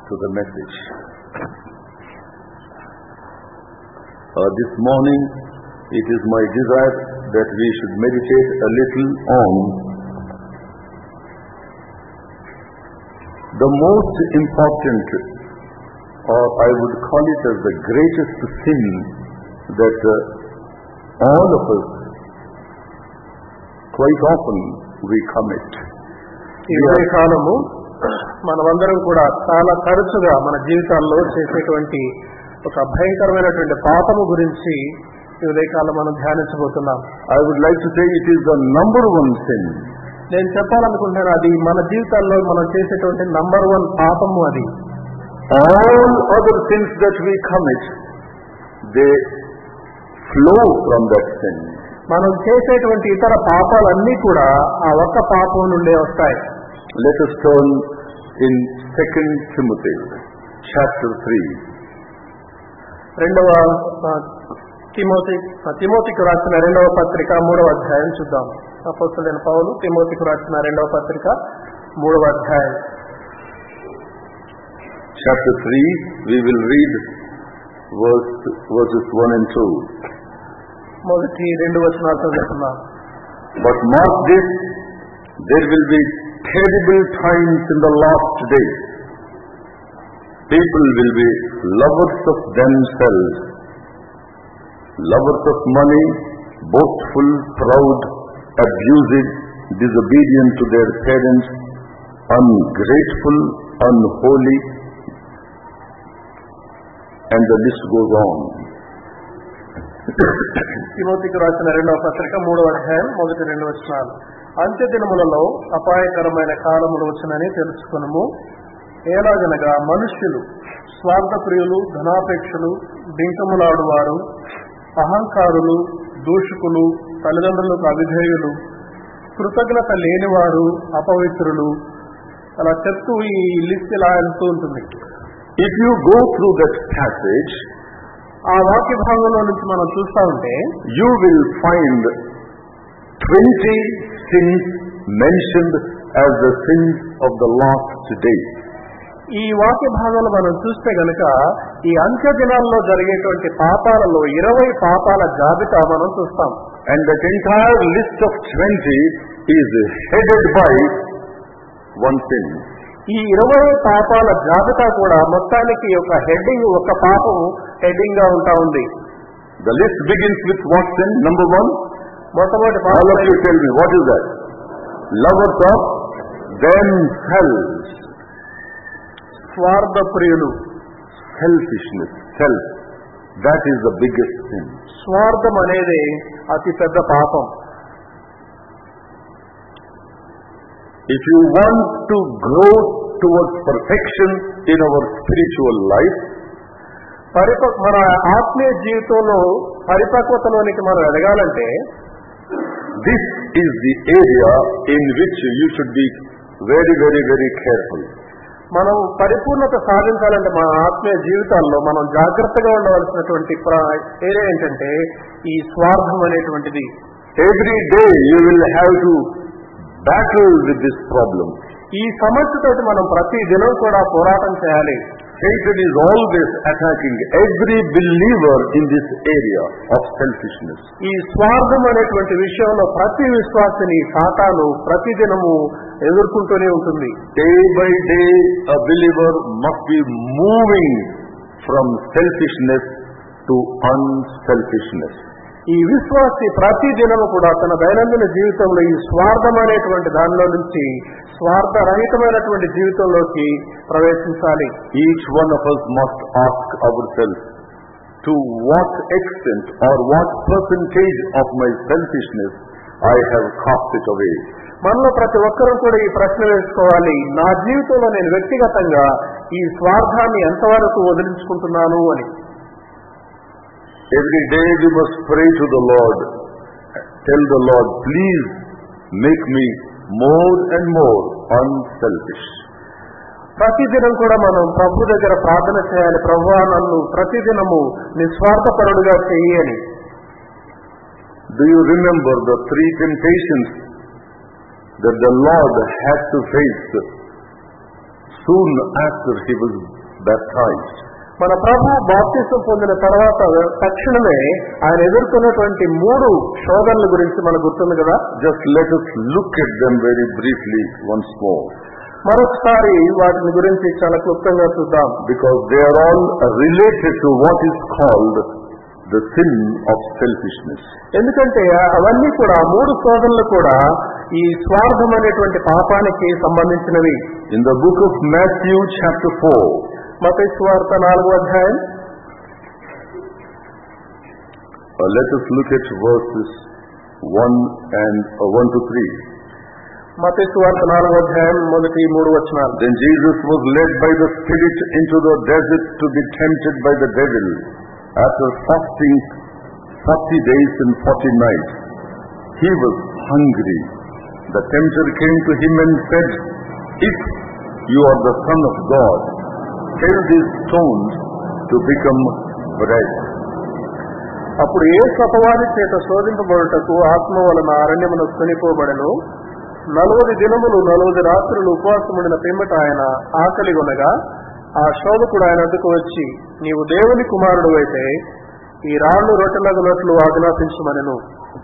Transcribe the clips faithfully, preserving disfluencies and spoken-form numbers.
to the message. Uh, this morning, it is my desire that we should meditate a little on the most important, or I would call it as the greatest sin that uh, all of us, quite often, we commit. ఈ ఉదయకాలము మనమందరం కూడా చాలా తరచుగా మన జీవితాల్లో చేసేటువంటి ఒక భయంకరమైనటువంటి పాపము గురించి ఈ ఉదయకాలం మనం ధ్యానించబోతున్నాం. I would like to say it is the number one sin. నేను చెప్పాలనుకుంటున్నాను అది మన జీవితాల్లో మనం చేసేటువంటి నంబర్ వన్ పాపము అది. All other sins that we commit, they flow from that sin. మనం చేసేటువంటి ఇతర పాపాలన్నీ కూడా ఆ ఒక్క పాపం నుండే వస్తాయి. Let us turn in Second Timothy chapter three. రెండవ తిమోతి తిమోతికి రాసిన రెండవ పత్రిక మూడవ అధ్యాయం చూద్దాం. అపోస్తలుడైన పౌలు తిమోతికి రాసిన రెండవ పత్రిక మూడవ అధ్యాయం. Chapter three, we will read verse, verses one and two. మొదటి రెండు వచనాలు చదువుతున్నాం. But mark this, there will be terrible times in the last days. People will be lovers of themselves, lovers of money, boastful, proud, abusive, disobedient to their parents, ungrateful, unholy, and the list goes on. తిమోతికి రాసిన రెండవ పత్రిక మూడవ అధ్యాయం మొదటి రెండు వచనాలు. అంత్య దినములలో అపాయకరమైన కాలములు వచ్చునని తెలుసుకునుము. ఎలాగనగా మనుష్యులు స్వార్థప్రియులు, ధనాపేక్షలు, బింకములాడువారు, అహంకారులు, దూషకులు, తల్లిదండ్రులకు అవిధేయులు, కృతజ్ఞత లేనివారు, అపవిత్రులు, అలా చెప్తూ ఈ లిస్ట్ ఇలా వెళ్తూ ఉంటుంది. If you go through that passage, ఆ వాక్య భాగంలో నుంచి మనం చూస్తా ఉంటే you will find twenty sins mentioned as the sins of the last day. ఈ వాక్య భాగంలో మనం చూస్తే గనక ఈ అంత్య దినాల్లో జరిగేటువంటి పాపాలలో ఇరవై పాపాల జాబితా మనం చూస్తాం. And that entire list of twenty is headed by one sin. ఈ ఇరవై పాపాల జాబితా కూడా మొత్తానికి ఒక హెడ్డింగ్, ఒక పాపం హెడ్డింగ్ గా ఉంటా ఉంది. The list begins with what sin? Number one. మొట్టమొదటి All of you tell me, what is that? Lovers of themselves. స్వార్థ ప్రియులు. Selfishness, self. That is the biggest sin. స్వార్థం అనేది అతి పెద్ద పాపం. If you want to grow towards perfection in our spiritual life, పరిప మన ఆత్మీయ జీవితంలో పరిపక్వతలోనికి మనం ఎదగాలంటే this is the area in which you should be very, very, very careful. మనం పరిపూర్ణత సాధించాలంటే మన ఆత్మీయ జీవితాల్లో మనం జాగ్రత్తగా ఉండవలసినటువంటి ఏరియా ఏంటంటే ఈ స్వార్థం అనేటువంటిది. Every day you will have to battle with this problem. ఈ సమస్యతో మనం ప్రతి దినం కూడా పోరాటం చేయాలి. Satan is always attacking every believer in this area of selfishness. ఈ స్వార్థం అనేటువంటి విషయంలో ప్రతి విశ్వాసిని సాతాను ప్రతి దినము ఎదుర్కొంటూనే ఉంటుంది. Day by day a believer must be moving from selfishness to unselfishness. ఈ విశ్వాసి ప్రతి దినము కూడా తన దైనందిన జీవితంలో ఈ స్వార్థం అనేటువంటి దానిలో నుంచి స్వార్థ రహితమైనటువంటి జీవితంలోకి ప్రవేశించాలి. Each one of us must ask ourselves, to what extent or what percentage of my selfishness I have cast it away. మనలో ప్రతి ఒక్కరూ కూడా ఈ ప్రశ్న వేసుకోవాలి, నా జీవితంలో నేను వ్యక్తిగతంగా ఈ స్వార్థాన్ని ఎంతవరకు వదిలించుకుంటున్నాను అని. Every day we must pray to the Lord. Tell the Lord, please make me more and more unselfish. ప్రతిదినం కూడా మనం ప్రభు దగ్గర ప్రార్థన చేయాలి, ప్రభువా నన్ను ప్రతిదినము నిస్వార్థపరుడుగా చెయ్యి అని. Do you remember the three temptations that the Lord had to face soon after he was baptized. మన ప్రభు బాప్తిసం పొందిన తర్వాత తక్షణమే ఆయన ఎదుర్కొన్నటువంటి మూడు శోధనల గురించి మనకు గుర్తుంది కదా. Just let us look at them very briefly once more. మరొకసారి వాటిని గురించి చాలా క్లుప్తంగా చూద్దాం. Because they are all related to what is called the sin of selfishness. ఎందుకంటే అవన్నీ కూడా మూడు శోధనలు కూడా ఈ స్వార్థం అనేటువంటి పాపానికి సంబంధించినవి. In the book of Matthew chapter four, మత్తయి సువార్త నాలుగో అధ్యాయం, uh, let us look at verses one and uh, one to three. మత్తయి సువార్త నాలుగో అధ్యాయం మొదటి మూడు వచనాలు. Then Jesus was led by the Spirit into the desert to be tempted by the devil. After fasting forty days and forty nights, he was hungry. The tempter came to him and said, "If you are the Son of God, tell these stones to become bread." అప్పుడు యేసు అపవాది చేత శోధింపబడుటకు ఆత్మ వలన అరణ్యమునకు కొనిపోబడెను. నలువది దినములు నలువది రాత్రులు ఉపవాసముడిన పిమ్మట ఆయన ఆకలిగొనగా ఆ శోధకుడు ఆయన వద్దకు వచ్చి, నీవు దేవుని కుమారుడు అయితే ఈ రాళ్లు రొట్టెలగునట్లు ఆజ్ఞాపించమనెను.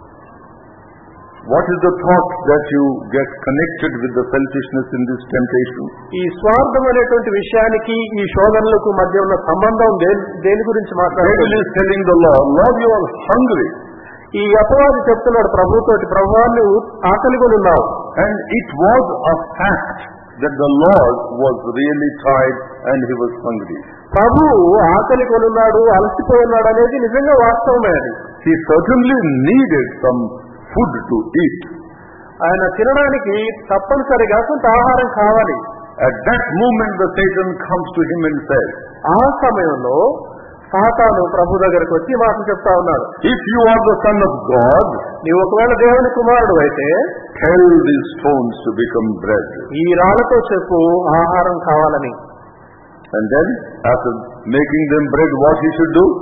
What is the thought that you get connected with the selfishness in this temptation? ఈ స్వార్థం అనేటువంటి విషయానికి ఈ శోధనలకు మధ్య ఉన్న సంబంధం దేని గురించి మాట్లాడుతుంది? Devil is telling the Lord, Lord, you are hungry. ఈ అపవాది చెప్తున్నాడు ప్రభుతోటి, ప్రభువాన్ని ఆకలిగొని ఉన్నావు. And it was a fact that the Lord was really tired and he was hungry. ప్రభు ఆకలి కొనున్నాడు, అలసిపోయి ఉన్నాడు అనేది నిజంగా వాస్తవమే. అది He certainly needed some food to eat. ఆయన తినడానికి తప్పనిసరిగా కొంత ఆహారం కావాలి. At that moment the Satan comes to him and says, ఆ సమయంలో సాతాను ప్రభు దగ్గరకు వచ్చి మాట చెప్తా ఉన్నాడు, if you are the Son of God, నీవు ఒకవేళ దేవుని కుమారుడు అయితే tell these stones to become bread. ఈ రాళ్లతో చెప్పు ఆహారం కావాలని. And then after making them bread, what he should do?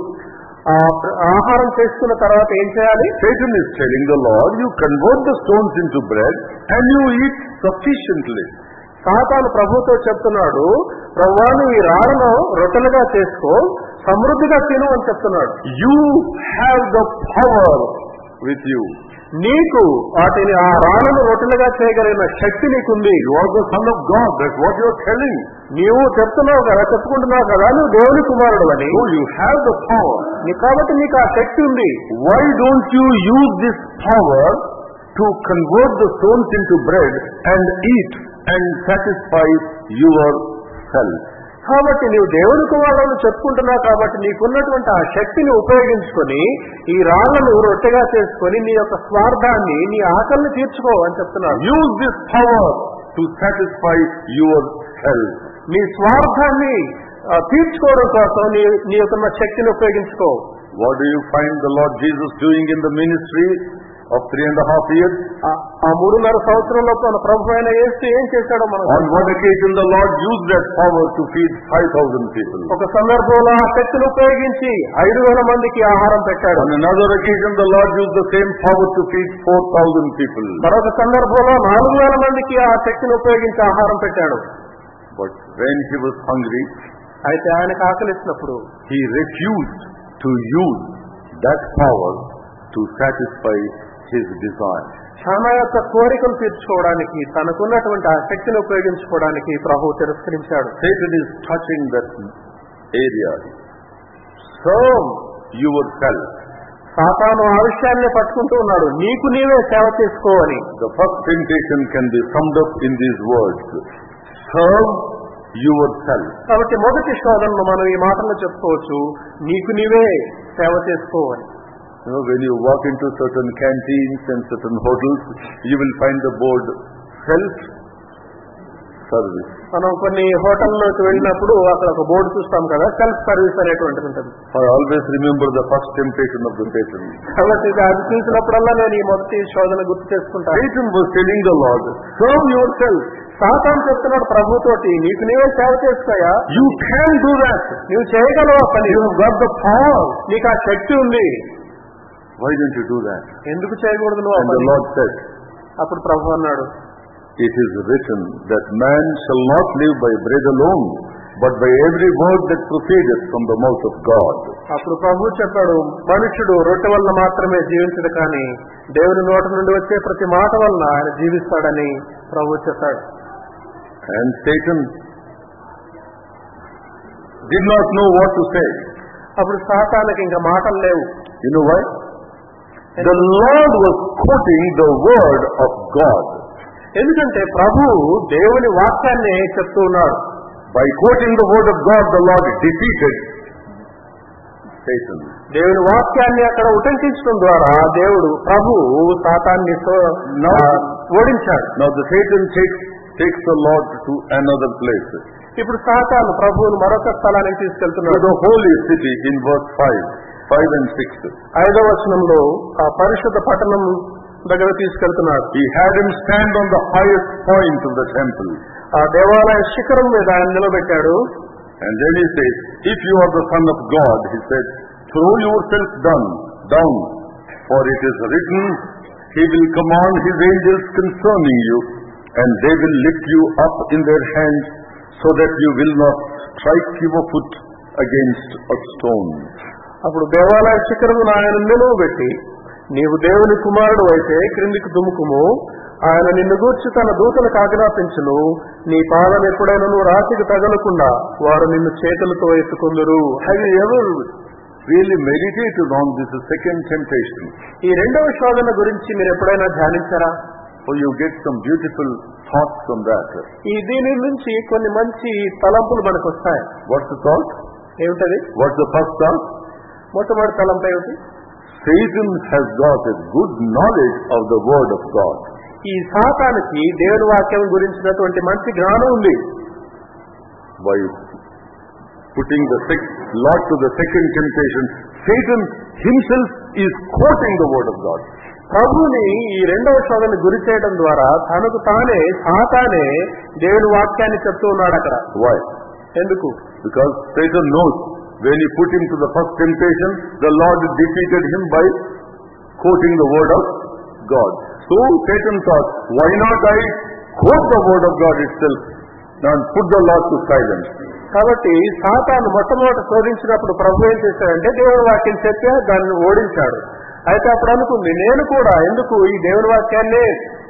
ఆహారం చేసుకున్న తర్వాత ఏం చేయాలి? Satan is telling the Lord, you convert the stones into bread and you eat sufficiently. సాతాను ప్రభుతో చెప్తున్నాడు, ప్రభువా నువ్వు ఈ రాళ్లను రొట్టెలుగా చేసుకో, సమృద్ధిగా తిను అని చెప్తున్నాడు. You have the power with you. నీకు వాటిని ఆ రాళ్లను రొట్టెలుగా చేయగలిగిన శక్తి నీకుంది. You are the Son of God. That's what you are telling. నీవు చెప్తున్నావు కదా, చెప్పుకుంటున్నావు కదా నువ్వు దేవుని కుమారుడు అని. So you have the power. కాబట్టి నీకు ఆ శక్తి ఉంది. Why don't you use this power to convert the stones into bread and eat and satisfy yourself? కాబట్టి నీవు దేవుని కుమారుడు చెప్పుకుంటున్నావు కాబట్టి నీకున్నటువంటి ఆ శక్తిని ఉపయోగించుకొని ఈ రాళ్లను రొట్టెగా చేసుకొని నీ యొక్క స్వార్థాన్ని, నీ ఆకలిని తీర్చుకో అని చెప్తున్నాడు. Use this power to satisfy yourself. నీ స్వార్థాన్ని తీర్చుకోవడం కోసం నీ నీ యొక్క శక్తిని ఉపయోగించుకో. What do you find the Lord Jesus doing in the ministry of three and a half years? ఆ మూడున్నర సంవత్సరంలో మన ప్రభు అయిన యేసు ఏం చేశాడో మనం. On one occasion the Lord used that power to feed five thousand people. ఒక సందర్భంలో ఆ శక్తిని ఉపయోగించి ఐదు వేల మందికి ఆహారం పెట్టాడు. On another occasion the Lord used the same power to feed four thousand people. మరొక సందర్భంలో నాలుగు వేల మందికి ఆ శక్తిని ఉపయోగించి ఆహారం పెట్టాడు. But when he was hungry, అయితే ఆయనకు ఆకలిసినప్పుడు he refused to use that power to satisfy his desire. తన యొక్క కోరికలు తీర్చుకోవడానికి, తనకున్నటువంటి ఆ శక్తిని ఉపయోగించుకోవడానికి ప్రభు తిరస్కరించాడు. Satan is touching that area. Serve yourself. సాతాను ఆ విషయాన్ని పట్టుకుంటూ ఉన్నాడు, నీకు నీవే సేవ చేసుకోవాలి. The first temptation can be summed up in these words: serve yourself. కాబట్టి మొదటి శోధనను మనం ఈ మాటల్లో చెప్పుకోవచ్చు, నీకు నీవే సేవ చేసుకోవాలి. You know, when you walk into certain canteens and certain hotels, you will find the board self service. మనం కొన్ని హోటల్లోకి వెళ్ళినప్పుడు అక్కడ ఒక బోర్డు చూస్తాం కదా, సెల్ఫ్ సర్వీస్ అనేటువంటిది ఉంటుంది. I always remember the first temptation of the Satan. కాబట్టి అది చూసినప్పుడల్లా నేను ఈ మొదటి శోధన గుర్తు చేసుకుంటాను. Satan was telling the Lord, serve yourself. సాతాను చెప్తున్నాడు ప్రభుతోటి, నీకు నీవే సేవ చేసుకోయా, you can do that. నువ్వు చేయగలవా పని, You have got the power. నీకు ఆ శక్తి ఉంది, Why don't you do that? ఎందుకు చేయకూడదు నువ్వు? And the Lord said, అప్పుడు ప్రభు అన్నాడు, it is written that man shall not live by bread alone, but by every word that proceedeth from the mouth of God. అప్పుడు ప్రభు చెప్పాడు, మనుషుడు రొట్టె వలన మాత్రమే జీవించడు కానీ దేవుని నోట నుండి వచ్చే ప్రతి మాట వలన ఆయన జీవిస్తాడని ప్రభు చెప్పాడు. And Satan did not know what to say. అప్పుడు సాతానుకి ఇంకా మాటలు లేవు. You know why? The Lord was quoting the word of God. ఎందుకంటే ప్రభు దేవుని వాక్యాన్ని చెప్తూ ఉన్నాడు. By quoting the word of God, the Lord defeated Satan. దేవుని వాక్యాన్ని అక్కడ ఉటంకించడం ద్వారా దేవుడు ప్రభు సాతాన్ని ఓడించాడు. Now the Satan takes takes the Lord to another place. ఇప్పుడు సాతాను ప్రభువును మరొక స్థలానికి తీసుకెళ్తున్నాడు. The holy city in verse five, five and six. ఐదవ వచనంలో ఆ పరిశుద్ధ పట్టణం దగ్గర తీసుకెళ్తున్నాడు. He had him stand on the highest point of the temple. ఆ దేవాలయ శిఖరం మీద ఆయన నిలబెట్టాడు. And then he says, if you are the Son of God, he said, throw yourself down, down, for it is written, he will command his angels concerning you, and they will lift you up in their hands, so that you will not strike your foot against a stone. అప్పుడు దేవాలయ శిఖరమును ఆయన నిలువబెట్టి, నీవు దేవుని కుమారుడు అయితే క్రిందికి దుముకుము, ఆయన నిన్ను గూర్చి తన దూతలకు ఆజ్ఞాపించును, నీ పాదం ఎప్పుడైనా నువ్వు రాతికి తగలకుండా వారు నిన్ను చేతులతో ఎత్తుకుందురు. Have you ever really meditated on this second temptation? ఈ రెండవ శోధన గురించి మీరు ఎప్పుడైనా ధ్యానించారా? Or you get some beautiful thoughts from that. ఈ దీని నుంచి కొన్ని మంచి తలంపులు మనకు వస్తాయి. What's the thought? ఏమిటది? What's the first thought? మొట్టమొదటి తలంపు ఏమిటి? Satan has got a good knowledge of the word of God. ఈ సాతానుకి దేవుని వాక్యం గురించినటువంటి మంచి జ్ఞానం ఉంది. By putting the Lord to the second temptation, Satan himself is quoting the word of God. ప్రభుని ఈ రెండవ శోధన గురి చేయడం ద్వారా తనకు తానే సాతానే దేవుని వాక్యాన్ని చెప్తూ ఉన్నాడు అక్కడ. Why? ఎందుకు? Because Satan knows when he put him to the first temptation, the Lord defeated him by quoting the word of God. So Satan thought, why not I quote the word of God itself and put the Lord to silence? కాబట్టి సాతాను మొట్టమొదట శోధించినప్పుడు ప్రభు ఏం చేశాడంటే దేవుని వాక్యం చెప్పి దాన్ని ఓడించాడు. అయితే అప్పుడు అనుకుంది, నేను కూడా ఎందుకు ఈ దేవుని వాక్యాన్ని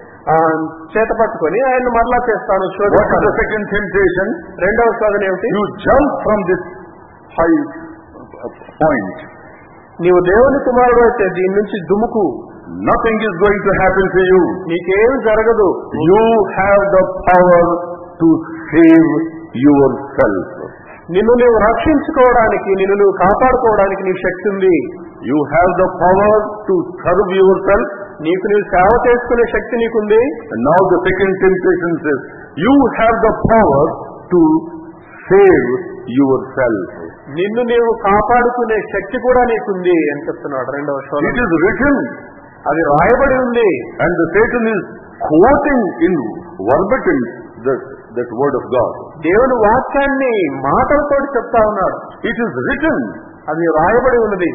చేత పట్టుకొని ఆయన మరలా చేస్తాను. సెకండ్ టెంప్టేషన్, రెండవ శోధన ఏమిటి? You jump from this high point. నీవు దేవుని కుమారుడు అయితే దీని నుంచి దుముకు. Nothing is going to happen to you. నీకేమి జరగదు. You have the power to save yourself. నిన్ను నువ్వు రక్షించుకోవడానికి, నిన్ను నువ్వు కాపాడుకోవడానికి నీ శక్తి ఉంది. You have the power to serve yourself. నీకు నీవు సేవ చేసుకునే శక్తి నీకుంది. And now the second temptation says, you have the power to save yourself. నిన్ను నీవు కాపాడుకునే శక్తి కూడా నీకుంది అని చెప్తున్నాడు రెండవ శోధన. It is written. అది రాయబడి ఉంది. And the Satan is quoting in verbatim that, that word of God. దేవుని వాక్యాన్ని మాటలతో చెప్తా ఉన్నాడు. It is written. అది రాయబడి ఉన్నది.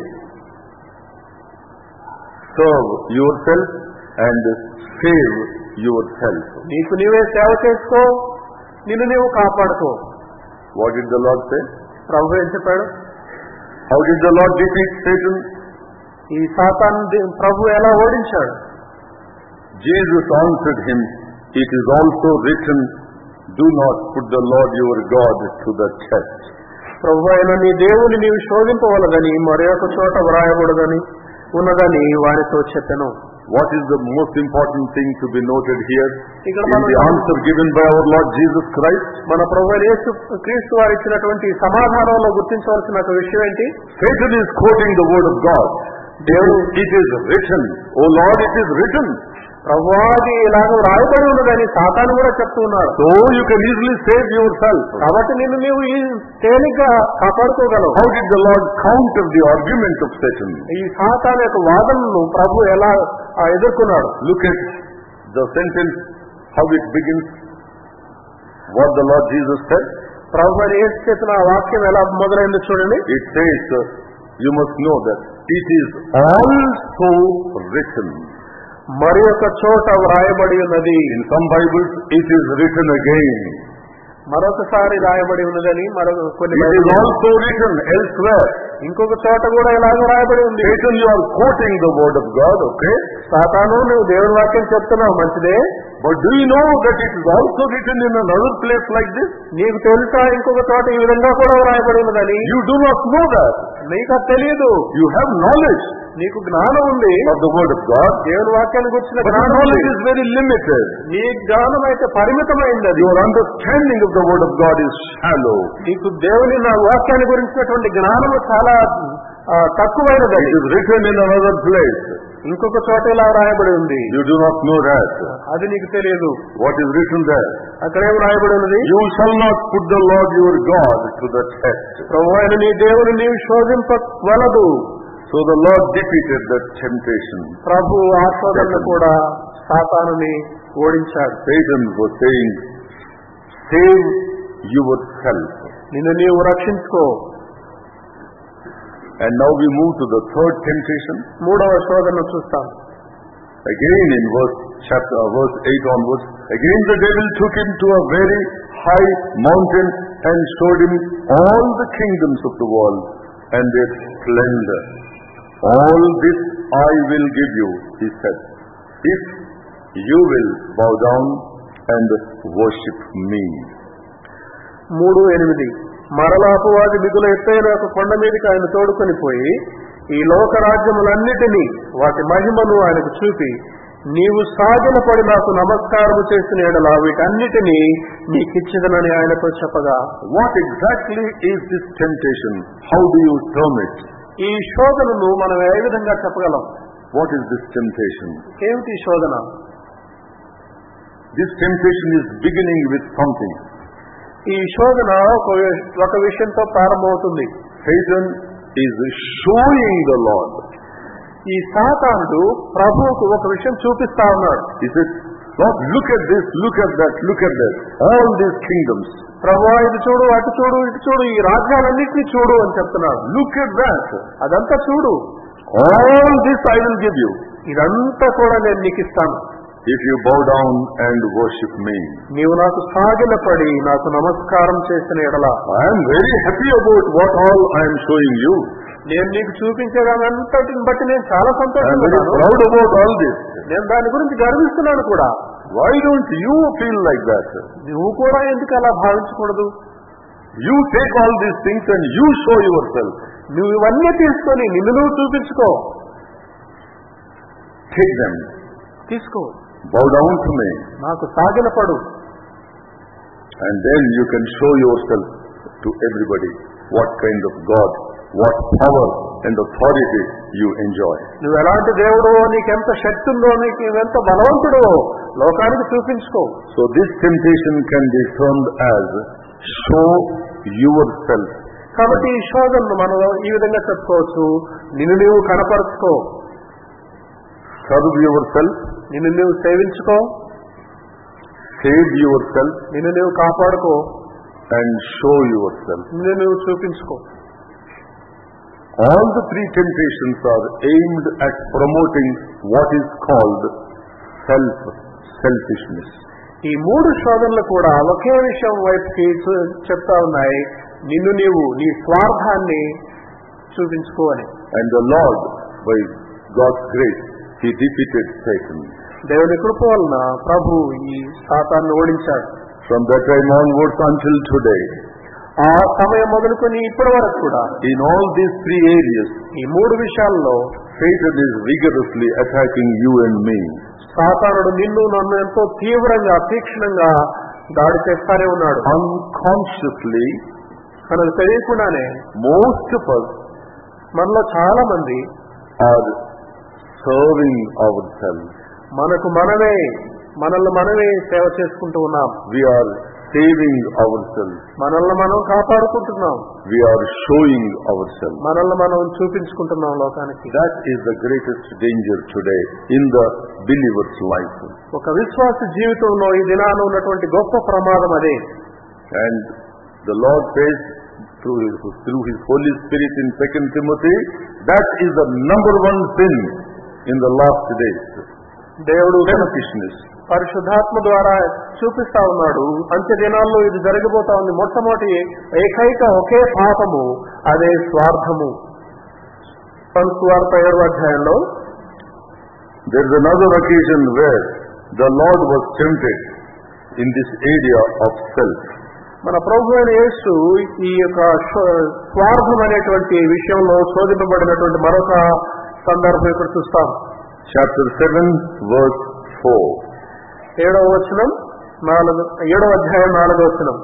Serve yourself and save yourself. నీకు నీవే సేవ చేసుకో, నిన్ను నీవు కాపాడుకో. What did the Lord say? ప్రభు ఏం చెప్పాడు? How did the Lord defeat Satan? ఈ సాతాను ప్రభు ఎలా ఓడించాడు? Jesus answered him, it is also written, do not put the Lord your God to the test. ప్రభు అయిన నీ దేవుని నీవు శోధింపవలదని మరి ఒక చోట వ్రాయబడదని ఉన్నదని వారితో చెప్పెను. What is the most important thing to be noted here? In the answer given by our Lord Jesus Christ, మన ప్రభువైన యేసు క్రీస్తు వారు ఇచ్చినటువంటి సమాధానంలో గుర్తించవలసిన ఒక విషయం ఏంటి? Satan is quoting the word of God. దేవుడు, it is written. Oh Lord, it is written. ప్రభువాది ఇలాగ రాయబడి ఉన్నదని సాతాను కూడా చెప్తూ ఉన్నారు. So you can easily save yourself. కాబట్టి నిన్ను నీవు ఈ తేలిగ్గా కాపాడుకోగలవు. How did the Lord counter the argument of Satan? ఈ సాతాను యొక్క వాదనను ప్రభు ఎలా ఎదుర్కొన్నాడు? Look at the sentence, how it begins. What the Lord Jesus said. ప్రభు యేసు చెప్పిన వాక్యం ఎలా మొదలైందో చూడండి. It says, you must know that it is also written. మరి ఒక చోట వ్రాయబడి ఉన్నది. In some Bibles it is written again. మరొకసారి రాయబడి ఉన్నదని మరొక కొన్ని It is also written elsewhere. ఇంకొక చోట కూడా ఇలాగ రాయబడి ఉంది. Satan, you are quoting the word of God, okay? సాతాను నువ్వు దేవుని వాక్యం చెప్తున్నావు, మంచిదే. But do you know that it is also written in another place like this? నీకు తెలుసా ఇంకొక చోట ఈ విధంగా కూడా రాయబడి ఉన్నదని? You do not know that. నీకు అది తెలియదు. You have knowledge నీకు జ్ఞానం ఉంది of the word of God. దేవుని వాక్యాన్ని గురించిన But your జ్ఞానం knowledge is very limited. నీ జ్ఞానం అయితే పరిమితమైంది. అది Your understanding of the word of God is shallow. నీకు దేవుని నా వాక్యాన్ని గురించినటువంటి జ్ఞానము చాలా తక్కువైనది. It is written in another place. ఇంకొక చోట ఇలా రాయబడి ఉంది. You do not know that. అది నీకు తెలియదు. What is written there? అక్కడేం రాయబడి ఉన్నది? You shall not put the Lord your God to the test. ప్రభువైన నీ దేవుని నీవు శోధింపవలదు. So the Lord defeated that temptation. ప్రభు ఆ శోధనను కూడా సాతానుని ఓడించాడు. Satan was saying, save yourself. నిన్ను నీవు రక్షించుకో. And now we move to the third temptation. మూడవ శోధన చూస్తాం. Again in verse chapter uh, verse eight onwards, again the devil took him to a very high mountain and showed him all the kingdoms of the world and their splendor. All this I will give you, he said, if you will bow down and worship me. మూడు ఎనిమిది మరలా అపవాది మిగుల ఎత్తైన ఒక కొండ మీదకి ఆయన తోడుకొని పోయి ఈ లోక రాజ్యములన్నిటినీ వాటి మహిమను ఆయనకు చూపి నీవు సాగిన పడి నాకు నమస్కారము చేసిన ఎడల వీటన్నిటినీ నీకిచ్చిదనని ఆయనతో చెప్పగా. What exactly is this temptation? How do you term it? ఈ శోధనను మనం ఏ విధంగా చెప్పగలం? What is this temptation? ఏమిటి శోధన? This temptation is beginning with something. ఈ శోధన ఒక విషయంతో ప్రారంభమవుతుంది. Satan is showing the Lord. ఈ సాతానుడు ప్రభువుకు ఒక విషయం చూపిస్తా ఉన్నాడు. He says, Lord, look at this, look at that, look at that. All these kingdoms. ప్రభువా ఇది చూడు, అటు చూడు, ఇటు చూడు, ఈ రాజ్యాలన్నింటినీ చూడు అని చెప్తున్నాడు. Look at that. అదంతా చూడు. All this I will give you. ఇదంతా కూడా నేను నీకు ఇస్తాను. If you bow down and worship me. నీవు నాకు సాగిలపడి నాకు నమస్కారం చేసిన ఎడల. I am very happy about what all I am showing you. నేను నీకు చూపించేదానంతటిని బట్టి నేను చాలా సంతోషంగా ఉన్నాను. I am very proud about all this. నేను దాని గురించి గర్విస్తున్నాను కూడా. Why don't you feel like that? నువ్వు కూడా ఎందుకు అలా భావించకూడదు? You take all these things and you show yourself. నువ్వు ఇవన్నీ తీసుకొని నిన్ను నువ్వు చూపించుకో. Take them. తీసుకో. Bow down to me. నాకు సాగిలపడు. And then you can show yourself to everybody what kind of God, what power and authority you enjoy. నువ్వు ఎలాంటి దేవుడో, నీకెంత శక్తి ఉందో, నీకు ఎంత బలవంతుడో లోకానికి చూపించుకో. So this temptation can be termed as show yourself. కాబట్టి ఈ శోధనను మనం ఈ విధంగా చెప్పుకోవచ్చు. నిన్ను నీవు కనపరుచుకో. Serve yourself. నిన్ను నీవు సేవించుకో. Save yourself. నిన్ను నీవు కాపాడుకో. And show yourself. నిన్ను నీవు చూపించుకో. All the three temptations are aimed at promoting what is called self, selfishness. ఈ మూడు శోధనలు కూడా ఒకే విషయం వైపుకి చెప్తా ఉన్నాయి. నిన్ను నీవు నీ స్వార్థాన్ని చూపించుకో అని. And the Lord, by God's grace, He defeated Satan. దేవుని కృప వలన ప్రభు ఈ సాతాన్ని ఓడించాడు. From that time onwards until today, ఆ సమయం మొదలుకొని ఇప్పటి వరకు కూడా in all these three areas, ఈ మూడు విషయాల్లో Satan is vigorously attacking you and me. సాతానుడు నిన్ను నన్ను ఎంతో తీవ్రంగా తీక్షణంగా దాడి చేస్తానే ఉన్నాడు. Unconsciously, మనకు తెలియకుండానే most of us మనలో చాలా మంది are serving ourselves. మనకు మనమే మనల్ని మనమే సేవ చేసుకుంటూ ఉన్నాం. We are saving ourselves. మనల్ని మనం కాపాడుకుంటున్నాం. We are showing ourselves. మనల్ని మనం చూపించుకుంటున్నాం లోకానికి. That is the greatest danger today in the believer's life. ఒక విశ్వాస జీవితంలో ఈ దినాన ఉన్నటువంటి గొప్ప ప్రమాదం అదే. And the Lord says through his, through his Holy Spirit in Second Timothy, that is the number one sin in the last days. దేవుడు selfishness. పరిశుద్ధాత్మ ద్వారా చూపిస్తా ఉన్నాడు, అంత్య దినాల్లో ఇది జరగబోతా ఉంది. మొట్టమొదటి ఏకైక ఒకే పాపము, అదే స్వార్థము. సువార్త ఏడవ అధ్యాయంలో There is another occasion where the Lord was tempted in this area of self. మన ప్రభు అయిన యేసు ఈ యొక్క స్వార్థం అనేటువంటి విషయంలో శోధింపబడినటువంటి మరొక సందర్భం ఇక్కడ చూస్తాం. Chapter seven, verse four. ఏడవ వచనం నాలుగు ఏడవ అధ్యాయం నాలుగవ వచనం.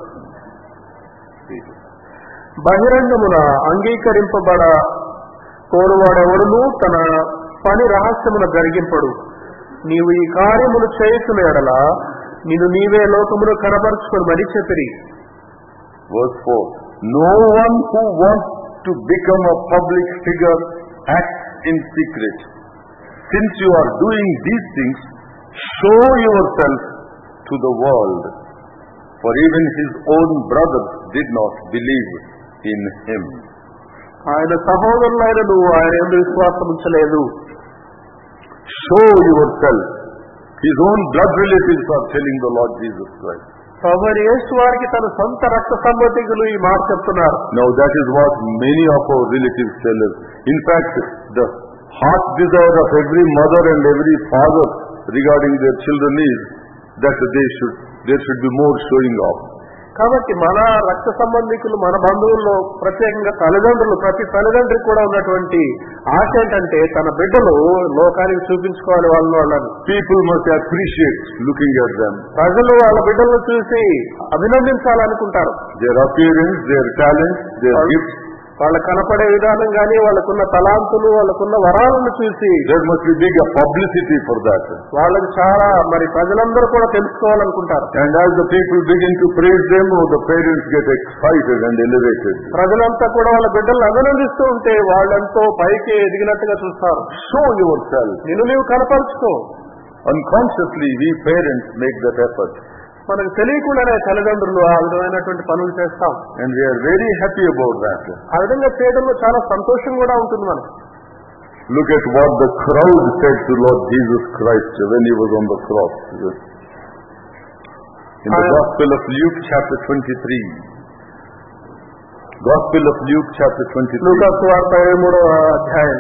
బహిరంగమున అంగీకరింపబడ కోరువాడెవడును తన పని రహస్యమున జరిగింపడు. నీవు ఈ కార్యములు చేయుచున్న ఎడల నిన్ను నీవే లోకమును కనబరుచుకొని చెప్పిరి. Verse four. No one who wants to become a public figure acts in secret. Since you are doing these things, show yourself to the world. For even his own brothers did not believe in him. ఆయన సహోదరులైన నువ్వు ఆయన యందు విశ్వాసం ఉంచలేదు. Show yourself. His own blood relatives are telling the Lord Jesus Christ. ప్రభువైన యేసు వారికి తన సొంత రక్త సంబంధికులు ఈ మాట చెప్తున్నారు. Now that is what many of our relatives tell us. In fact, the heart desire of every mother and every father regarding their children is that they should there should be more showing off. కాబట్టి మన రక్త సంబంధికులు, మన బంధువుల్లో ప్రత్యేకంగా తల్లిదండ్రులు, ప్రతి తల్లిదండ్రికి కూడా ఉన్నటువంటి ఆశ ఏంటంటే తన బిడ్డలు లోకానికి చూపించుకోవాలి వాళ్ళని వాళ్ళని. People must appreciate looking at them. ప్రజలు వాళ్ళ బిడ్డలను చూసి అభినందించాలనుకుంటారు. Their appearance, their talent, their gifts. వాళ్ళ కనపడే విధానం గానీ, వాళ్ళకున్న తలాంతులు, వాళ్ళకున్న వరాలను చూసి there must be big publicity for that. వాళ్ళకి చాలా మరి ప్రజలందరూ కూడా తెలుసుకోవాలనుకుంటారు. And as the people begin to praise them, oh, the parents get excited and elevated. ప్రజలంతా కూడా వాళ్ళ బిడ్డలను అభినందిస్తూ ఉంటే వాళ్ళంతో పైకి ఎదిగినట్టుగా చూస్తారు. Show yourself. నిన్ను నీవు కనపరుచుకో. Unconsciously we parents make that effort. మనకు తెలియకుండానే తల్లిదండ్రులు ఆ విధమైనటువంటి పనులు చేస్తాం. And we are very happy about that. ఆ విధంగా చేయడంలో చాలా సంతోషం కూడా ఉంటుంది మనకు. Look at what the crowd said to Lord Jesus Christ when he was on the cross. In the Gospel of Luke chapter twenty-three. Gospel of Luke chapter twenty-three. లూకా సువార్త ఇరవై మూడవ అధ్యాయం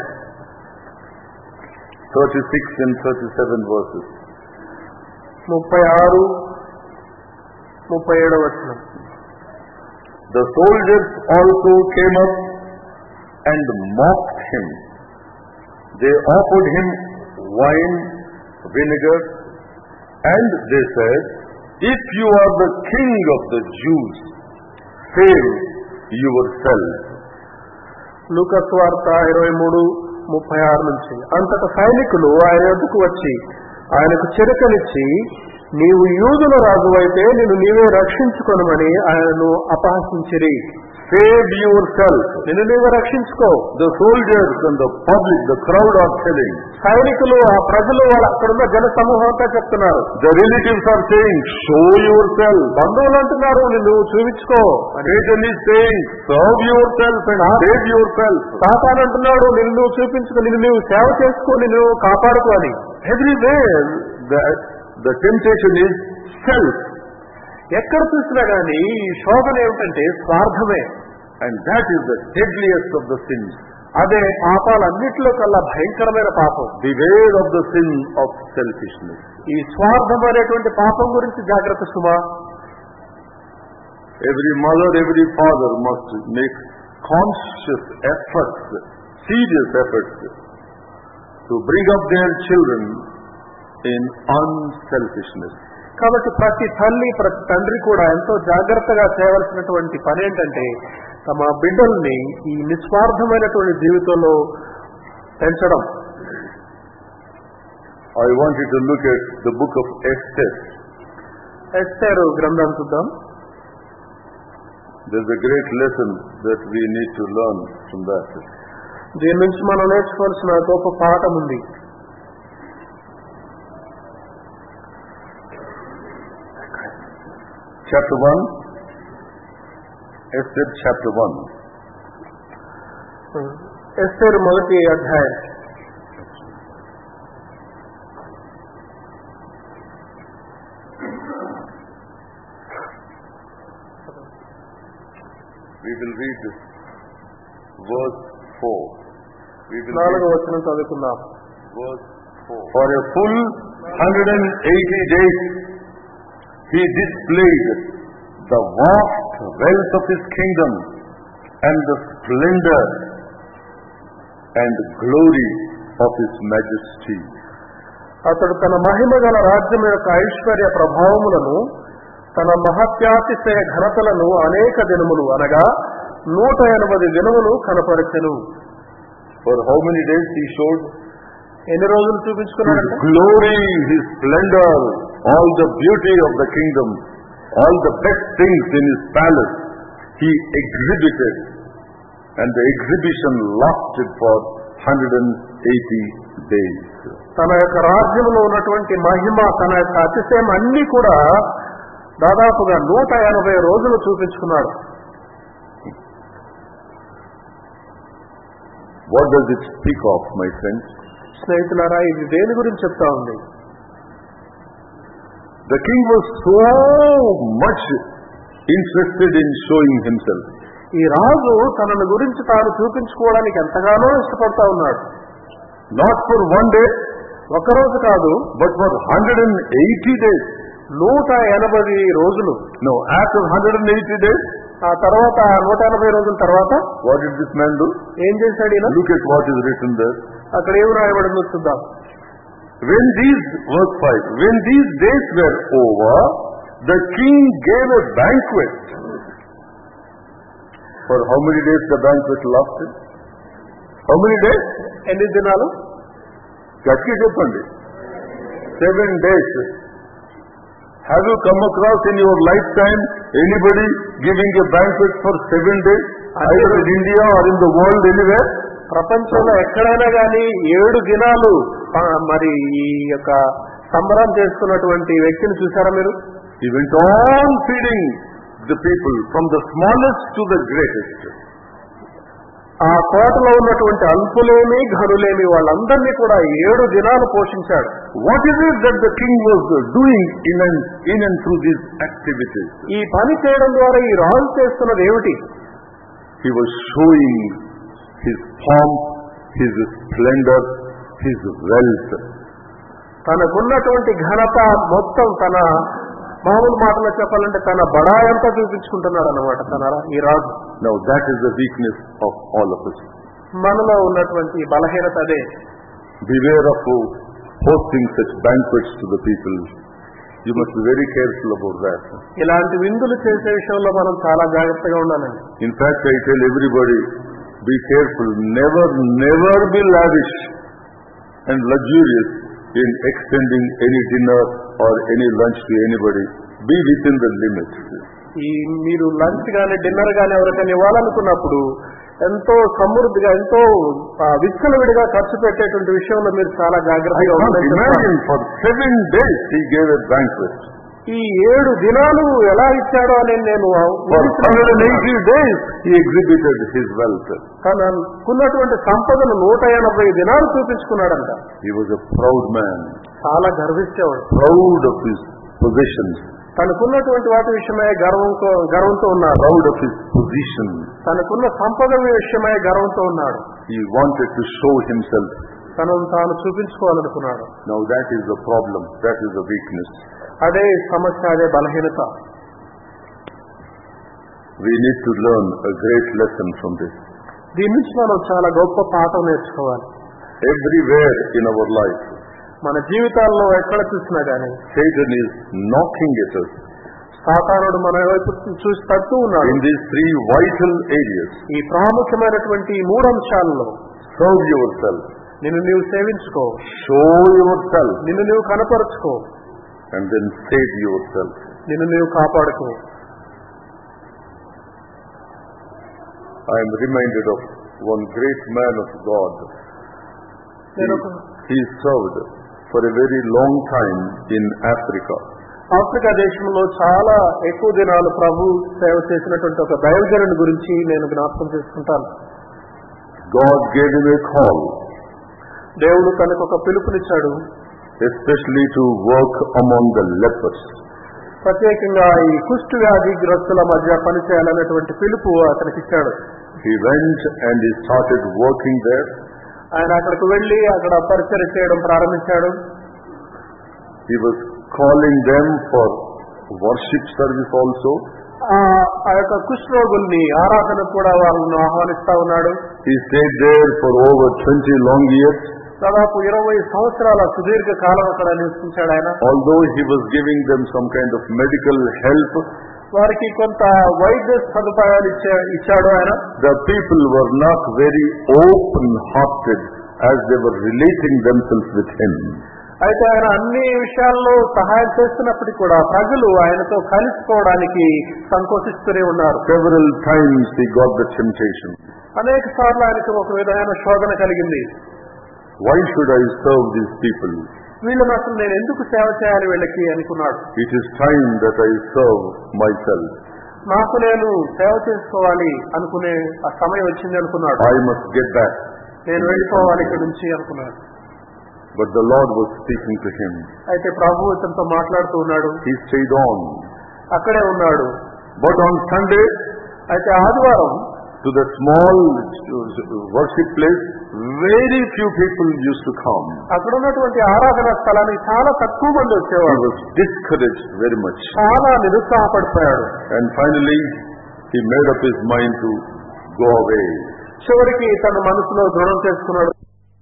thirty-six and thirty-seven verses. ముప్పై ఆరు ముప్పై ఏడవ వచనం. The soldiers also came up and mocked him. They offered him wine, vinegar, and they said, "If you are the king of the Jews, save yourself." లూకా సువార్త ఇరవై మూడు ముప్పై ఆరు నుంచి. అంతట సైనికులు ఆయన వద్దకు వచ్చి ఆయనకు చిరకనిచ్చి, నీవు యూదుల రాజు అయితే నిన్ను నీవే రక్షించుకొనమని ఆయనను అపహసించిరి. Save yourself. నిన్ను నీవే రక్షించుకో. The soldiers and the public, the crowd are telling. సైనికులు, ఆ ప్రజలు, వాళ్ళ అక్కడున్న జన సమూహం అంతా చెప్తున్నారు. The relatives are saying, show yourself. బంధువులు అంటున్నారు, నిన్ను చూపించుకో. Satan is saying, serve yourself and save yourself. సాతాను అంటున్నాడు, నిన్ను నువ్వు చూపించుకో, నిన్ను నువ్వు సేవ చేసుకో, నిన్ను కాపాడుకో అని. Everywhere the, the temptation is self. ఎక్కడ చూసినా గానీ ఈ శోధన ఏమిటంటే స్వార్థమే. And that is the deadliest of the sins. అదే పాపాలన్నింటిలో కల్లా భయంకరమైన పాపం. Beware of the sin of selfishness. ఈ స్వార్థం అనేటువంటి పాపం గురించి జాగ్రత్త సుమా. Every mother, every father must make conscious efforts, serious efforts to bring up their children in unselfishness. కాబట్టి ప్రతి తల్లి, ప్రతి తండ్రి కూడా ఎంతో జాగ్రత్తగా చేయవలసినటువంటి పని ఏంటంటే తమ బిడ్డల్ని ఈ నిస్వార్థమైనటువంటి జీవితంలో పెంచడం. I want you to look at the book of Esther. ఎస్తేరు గ్రంథం చూద్దాం. There is a great lesson that we need to learn from that. దీని నుంచి మనం నేర్చుకోవాల్సిన గొప్ప పాఠం ఉంది. Chapter one. Esther chapter one. ఎస్తేరు మొదటి అధ్యాయం We will read verse four. We will నాలుగో read వచనం చదువుకుందాం. verse four. For a full one hundred eighty days he displayed the vast wealth of his kingdom and the splendor and glory of his majesty. అతడు తన మహిమ గల రాజ్యం యొక్క ఐశ్వర్య ప్రభావములను, తన మహత్యాతిశయ ఘనతలను అనేక దినములు అనగా నూట ఎనభై దినములు కనపరచెను. For how many days he showed ఎన్ని రోజులు చూపించుకున్నాడంటే his glory, his splendor, all the beauty of the kingdom, all the best things in his palace he exhibited, and the exhibition lasted for one hundred eighty days. తన యొక్క రాజ్యంలో ఉన్నటువంటి మహిమ, తన యొక్క అతిశయం అన్ని కూడా దాదాపుగా నూట ఎనభై రోజులు చూపించుకున్నాడు. What does it speak of, my friends? స్నేహితులారా, ఇది దేని గురించి చెప్తా ఉంది? The king was so much interested in showing himself. ఈ రాజు తనను గురించి తాను చూపించుకోవడానికి ఎంతగానో ఇష్టపడతా ఉన్నాడు. Not for one day, ఒకరోజు కాదు, but for one hundred eighty days. నూట ఎనభై రోజులు. No, after one hundred eighty days, ఆ తర్వాత నూట ఎనభై రోజుల తర్వాత what did this man do? ఏం చేశాడు ఈయన? Look at what is written there. అక్కడ ఏమి రాయబడిందో చూద్దాం. When these, verse five, when these days were over, the king gave a banquet. For how many days the banquet lasted? How many days? ఎన్ని దినాలు? గట్టిగా చెప్పండి. Seven days. Have you come across in your lifetime anybody giving a banquet for seven days? Either in India or in the world anywhere? ప్రపంచంలో ఎక్కడైనా కానీ ఏడు దినాలు మరి ఈ యొక్క సంబరం చేసుకున్నటువంటి వ్యక్తిని చూసారా మీరు? He went on feeding the people from the smallest to the greatest. ఆ కోటలో ఉన్నటువంటి అల్పులేమి ఘనులేమి వాళ్ళందరినీ కూడా ఏడు దినాలు పోషించాడు. What is it that the king was doing in and in and through these activities? ఈ పని చేయడం ద్వారా ఈ రాజు చేస్తున్నది ఏమిటి? He was showing his pomp, his splendor, his wealth. తనకున్నటువంటి ఘనత మొత్తం, తన మామూలు మాటలో చెప్పాలంటే తన బడాయంతా చూపించుకుంటున్నాడు అన్నమాట తన ఈ రాజు. Now that is the weakness of all of us. మనలో ఉన్నటువంటి బలహీనత అదే. Beware of hosting such banquets to the people. You must be very careful about that. ఇలాంటి విందులు చేసే విషయంలో మనం చాలా జాగ్రత్తగా ఉండాలండి. In fact, I tell everybody, be careful. Never, never be lavish and luxurious in extending any dinner or any lunch to anybody. Be within the limits. ఈ మీరు లంచ్ గానీ డిన్నర్ గానీ ఎవరికైనా ఇవ్వాలనుకున్నప్పుడు ఎంతో సమృద్ధిగా, ఎంతో విచ్చలవిడిగా ఖర్చు పెట్టేటువంటి విషయంలో మీరు చాలా జాగ్రత్తగా ఉండాలి. Imagine for seven days he gave a banquet. ఈ ఏడు దినాలు ఎలా ఇచ్చాడో అని నేను For one hundred eighty days he exhibited his wealth. తనకున్నటువంటి సంపదను నూట ఎనభై దినాలు చూపించుకున్నాడంట. He was a proud man. చాలా గర్వించేవాడు. Proud of his possessions. తనకున్నటువంటి వాటి విషయమై గర్వంతో గర్వంతో ఉన్నాడు. Proud of his position. తనకున్న సంపద విషయమై గర్వంతో ఉన్నాడు. He wanted to show himself. తనను తాను చూపించుకోవాలనుకున్నాడు. Now that is the problem. That is the weakness. అదే సమస్య, అదే బలహీనత. We need to learn a great lesson from this. దీని నుంచి మనం చాలా గొప్ప పాఠం నేర్చుకోవాలి. Everywhere in our life, మన జీవితాల్లో ఎక్కడ చూసినా గానీ Satan is knocking at us. సాతానుడు మన వైపు చూసి తడుతూ ఉన్నాడు. In these three vital areas, ఈ ప్రాముఖ్యమైనటువంటి ఈ మూడు అంశాలలో serve yourself, నిన్ను నీవు సేవించుకో, show yourself, నిన్ను నీవు కనపరుచుకో, and then save yourself. నిన్ను నీవు కాపాడుకో. I am reminded of one great man of God. He, he served for a very long time in Africa. Africa దేశంలో చాలా ఎక్కువ దినాలు ప్రభు సేవ చేసినటువంటి ఒక దైవజనుడి గురించి నేను జ్ఞాపకం చేసుకుంటాను. God gave him a call, దేవుడు తనకు ఒక పిలుపునిచ్చాడు, especially to work among the lepers. ప్రత్యేకంగా ఈ కుష్టు వ్యాధి గ్రస్తుల మధ్య పనిచేయాలనేటువంటి పిలుపు అతనికి ఇచ్చాడు. He went and he started working there. ఆయన అక్కడికి వెళ్లి అక్కడ పరిచయం చేయడం ప్రారంభించాడు. He was calling them for worship service also. ఆ యొక్క కుష్ఠరోగుల్ని ఆరాధన కూడా వాళ్ళను ఆహ్వానిస్తా ఉన్నాడు. He stayed there for over twenty long years. దాదాపు ఇరవై సంవత్సరాల సుదీర్ఘ కాలం అక్కడ నివసించాడు ఆయన. Although he was giving them some kind of medical help, వారికి కొంత వైద్య సదుపాయాలు ఇచ్చాడు ఆయన. The people were not very open-hearted as they were relating themselves with him. అయితే ఆయన అన్ని విషయాల్లో సహాయం చేస్తున్నప్పటికీ కూడా ప్రజలు ఆయనతో కలిసిపోవడానికి సంకోచిస్తూనే ఉన్నారు. Several times he got the temptation. అనేక సార్లు ఆయనకు ఒక విధమైన శోధన కలిగింది. Why should I serve these people? వీళ్ళని అసలు నేను ఎందుకు సేవ చేయాలి వీళ్ళకి అనుకున్నాడు. It is time that I serve myself. నాకు నేను సేవ చేసుకోవాలి అనుకునే ఆ సమయం వచ్చింది అనుకున్నాడు. I must get back. నేను వెళ్ళిపోవాలి ఇక్కడ నుంచి అనుకున్నాడు. But the Lord was speaking to him. అయితే ప్రభువు ఇతనితో మాట్లాడుతూ ఉన్నాడు. He stayed on. అక్కడే ఉన్నాడు. But on Sunday, అయితే ఆదివారం to the small worship place, very few people used to come. అక్కడ ఉన్నటువంటి ఆరాధన స్థలానికి చాలా తక్కువ మంది వచ్చేవారు. He was discouraged very much. చాలా నిరుత్సాహపడిపోయాడు. And finally, he made up his mind to go away. చివరికి తన మనసులో దృఢం చేసుకున్నాడు.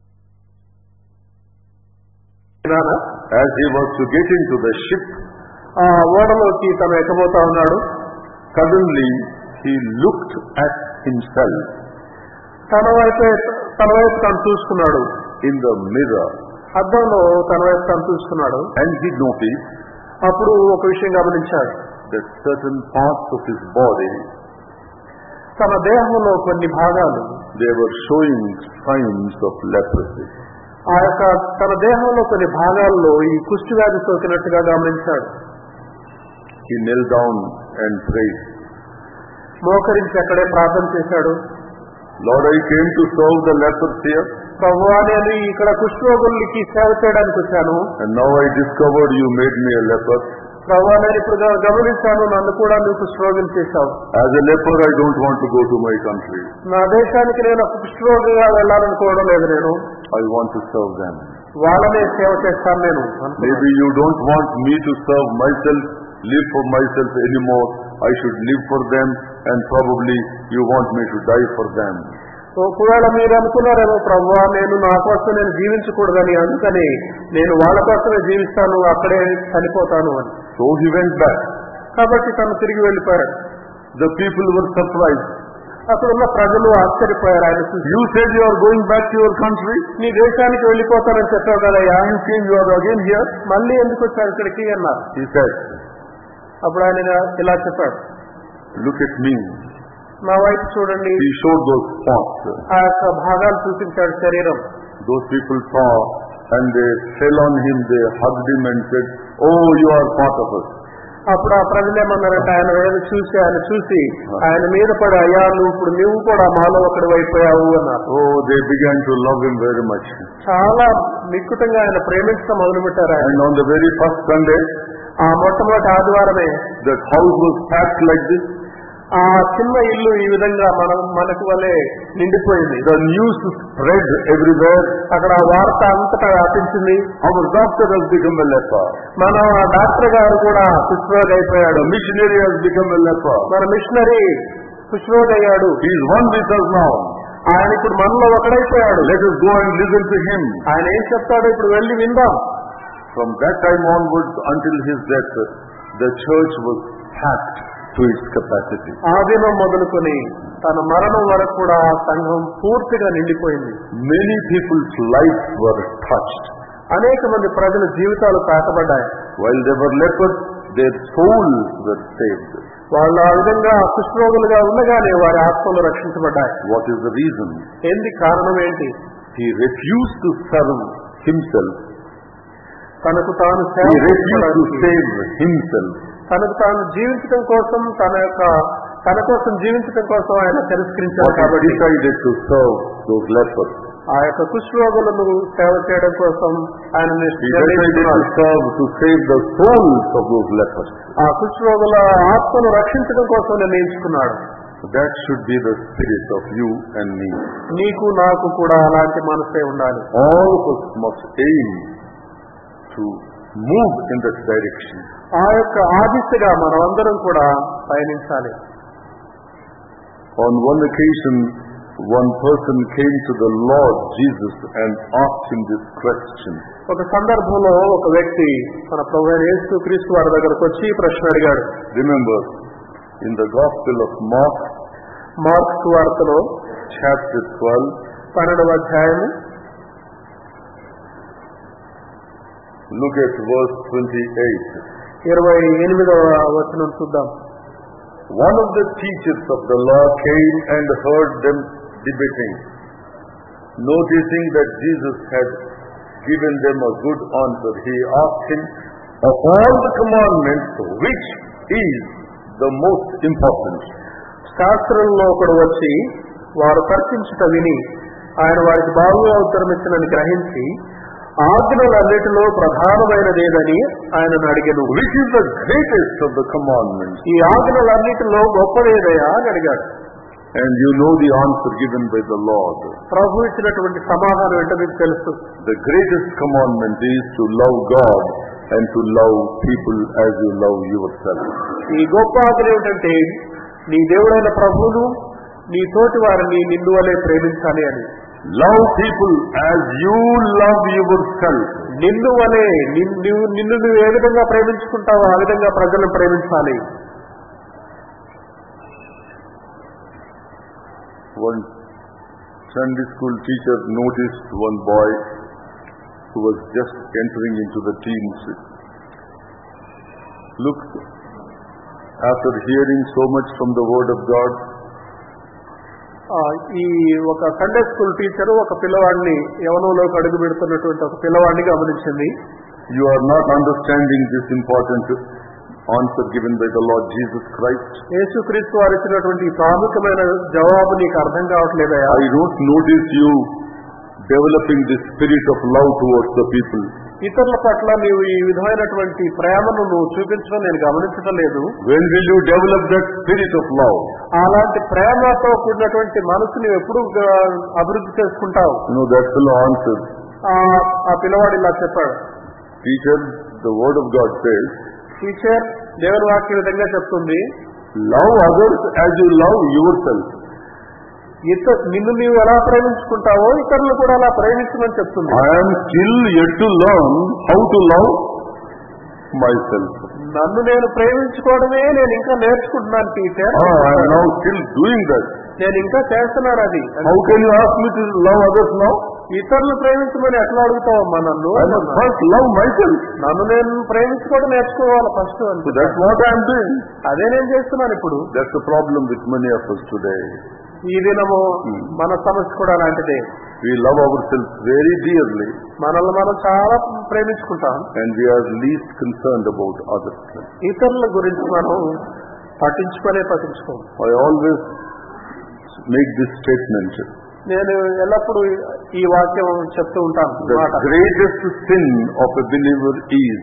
As he was to get into the ship, ఆ ఓడలోకి తను ఎక్కబోతా ఉన్నాడు. Suddenly, he looked at himself. తన వైపు తన వైపు తను చూసుకున్నాడు. In the mirror. అద్దంలో తన వైపు తను చూసుకున్నాడు. And he noticed అప్పుడు ఒక విషయం గమనించాడు. that certain parts of his body, తన దేహంలో కొన్ని భాగాలు, they were showing signs of leprosy. ఆ యొక్క తన దేహంలో కొన్ని భాగాల్లో ఈ కుష్టి వ్యాధి సోకినట్టుగా గమనించాడు. He knelt down and prayed. మోకరించి అక్కడే ప్రార్థన చేశాడు. Lord, I came to serve the lepers here. ప్రభువా, నేను ఇక్కడ కుష్ఠరోగులకి సేవ చేయడానికి వచ్చాను. And now I discovered you made me a leper. ప్రభువా, నేను ఇప్పుడు గమనించాను, నన్ను కూడా నువ్వు కుష్ఠరోగిని చేశావు. As a leper, I don't want to go to my country. నా దేశానికి నేను కుష్ఠరోగిగా వెళ్ళాలనుకోవడం లేదు. నేను I want to serve them. వాళ్ళనే సేవ చేస్తాను నేను. Maybe you don't want me to serve myself, live for myself anymore. I should live for them, and probably you want me to die for them. ఒకవేళ మీరు అనుకున్నారేమో, ప్రభువా నేను నా కోసం నేను జీవించకూడదని, అందుకని నేను వాళ్ళ కోసమే జీవిస్తాను, అక్కడే చనిపోతాను అని. So he went back. కాబట్టి తను తిరిగి వెళ్ళిపోయాడు. The people were surprised. అక్కడ ఉన్న ప్రజలు ఆశ్చర్యపోయారు ఆయన చూసి. You said you are going back to your country. నీ దేశానికి వెళ్ళిపోతానని చెప్పావు కదా, You came, you are again here. మళ్ళీ ఎందుకు వచ్చారు ఇక్కడికి అన్నారు. He said, అప్పుడు ఆయన ఇలా చెప్పాడు, look at me. నా వైపు చూడండి. He showed those spots. ఆ యొక్క భాగాలు చూపించాడు శరీరం. Those people saw and they fell on him, they hugged him and said, oh, you are part of us. అప్పుడు ఆ ప్రజలు ఏమన్నారంటే, ఆయన వేరు చూసి ఆయన చూసి ఆయన మీద పడి, అయ్యా నువ్వు ఇప్పుడు నువ్వు కూడా మాలో ఒకటి అయిపోయావు అన్నారు. Oh, they began to love him very much. చాలా నిక్కుటంగా ఆయన ప్రేమించడం మొదలుపెట్టారు. And on the very first Sunday, ఆ మొట్టమొదటి ఆదివారమే that house was packed like this. ఆ చిన్న ఇల్లు ఈ విధంగా మనం మనకు వలె నిండిపోయింది. The news spread everywhere. అక్కడ వార్త అంతటా వ్యాపించింది. Our doctor has become a leper. మన డాక్టర్ గారు కూడా కుష్ఠరోగి అయిపోయాడు. The missionary has become a leper. మన మిషనరీ కుష్ఠరోగి అయ్యాడు. He is one with us now. ఆయన ఇప్పుడు మనలో ఒకడైపోయాడు. Let us go and listen to him. ఆయన ఏం చెప్తాడో ఇప్పుడు వెళ్ళి విందాం. From that time onwards until his death, the church was packed to its capacity. ఆ దినం మొదలుకొని తన మరణం వరకు కూడా ఆ సంఘం పూర్తిగా నిండిపోయింది. Many people's lives were touched. అనేక మంది ప్రజల జీవితాలు తాకబడ్డాయి. While they were lepers, their souls were saved. వాళ్ళు ఆ విధంగా కుష్ఠరోగులుగా ఉండగానే వారి ఆత్మలు రక్షించబడ్డాయి. What is the reason? ఏంది కారణం ఏంటి? He refused to serve himself. తనకు తాను సేవ He refused to save himself. తనకు తాను జీవించడం కోసం, తన యొక్క తన కోసం జీవించడం కోసం ఆయన తిరస్కరించారు. కాబట్టి decided to serve those lepers. ఆ ఆ యొక్క కుష్ఠరోగులను సేవ చేయడం కోసం ఆయన to save the souls of those lepers. ఆ కుష్ఠరోగుల ఆత్మను రక్షించడం కోసం నిర్ణయించుకున్నాడు. That should be the spirit of you and me. నీకు నాకు కూడా అలాంటి మనసే ఉండాలి. All of us must aim to move in that direction. ఆ యొక్క ఆ దిశగా మనమందరం కూడా పయనించాలి. On one occasion, one person came to the Lord Jesus and asked him this question. ఒక సందర్భంలో ఒక వ్యక్తి మన ప్రభువైన యేసుక్రీస్తు వారి దగ్గరకు వచ్చి ప్రశ్న అడిగాడు. Remember, in the Gospel of Mark, Mark సువార్తలో chapter twelve, పన్నెండవ అధ్యాయము look at verse twenty-eight. ఇరవై ఎనిమిదవ వచనం చూద్దాం. One of the teachers of the law came and heard them debating. Noticing that Jesus had given them a good answer, he asked him, of all the commandments, which is the most important? శాస్త్రంలో ఒకడు వచ్చి వారు తర్కించుట విని ఆయన వారికి బాగుగా ఉత్తరం ఇచ్చినని గ్రహించి ఆజ్ఞలన్నిటిలో ప్రధానమైనదేదని ఆయనను అడిగాను. Which is the greatest of the commandments? ఈ ఆజ్ఞలన్నిటిలో గొప్పదేదయా అని అడిగాడు. And you know the answer given by the Lord. ప్రభు ఇచ్చినటువంటి సమాధానం ఏంటో మీకు తెలుసు. The greatest commandment is to love God and to love people as you love yourself. ఈ గొప్ప ఆజ్ఞ ఏమిటంటే నీ దేవుడైన ప్రభువును నీ తోటి వారిని నిన్ను వలె ప్రేమించాలి అని. Love people as you love yourself. నిన్ను వలె నిన్ను నిన్ను నువ్వు ఏ విధంగా ప్రేమించుకుంటావో ఆ విధంగా ప్రజలను ప్రేమించాలి. One Sunday school teacher noticed one boy who was just entering into the teens. Look, after hearing so much from the word of God, ఈ ఒక సండే స్కూల్ టీచరు ఒక పిల్లవాడిని యవనంలోకి అడుగు పెడుతున్నటువంటి ఒక పిల్లవాడిని గమనించింది. You are not understanding this important answer given by the Lord Jesus Christ. యేసుక్రీస్తు వారు ఇచ్చినటువంటి ప్రాముఖ్యమైన జవాబు నీకు అర్థం కావట్లేదయా? I don't notice you developing the spirit of love towards the people. ఇతరుల పట్ల నీవు ఈ విధమైనటువంటి ప్రేమను నువ్వు చూపించడం నేను గమనించడం లేదు. When will you develop that spirit of love? అలాంటి ప్రేమతో కూడినటువంటి మనసు నువ్వు ఎప్పుడు అభివృద్ధి చేసుకుంటావు? No, that fellow answered. ఆ పిల్లవాడు ఇలా చెప్పాడు. Teacher, the word of God says, teacher దేవుని వాక్య విధంగా చెప్తుంది, love others as you love yourself. ఇతర నిన్ను నీవు ఎలా ప్రేమించుకుంటావో ఇతరులు కూడా అలా ప్రేమించమని చెప్తుంది. I am still yet to learn how to love myself. నన్ను నేను ప్రేమించుకోవడమే నేను ఇంకా నేర్చుకుంటున్నాను teacher. I am now still doing that. నేను ఇంకా చేస్తున్నాను అది. How can you ask me to love others now? ఇతరులు ప్రేమించమని ఎట్లా అడుగుతావమ్మా నన్ను? I must first love myself. నన్ను నేను ప్రేమించుకోవడం నేర్చుకోవాలి first. So that's what I am doing. అదే నేను చేస్తున్నాను ఇప్పుడు. That's the problem with many of us today. ఈ దినము మన సమస్య కూడా అలాంటిదే. We love ourselves very dearly. మనల్ని మనం చాలా ప్రేమించుకుంటాం. And we are least concerned about others. ఇతరుల గురించి మనం పట్టించుకునే పట్టించుకోం. I always make this statement. నేను ఎల్లప్పుడూ ఈ వాక్యం చెప్తూ ఉంటాను. The greatest sin of a believer is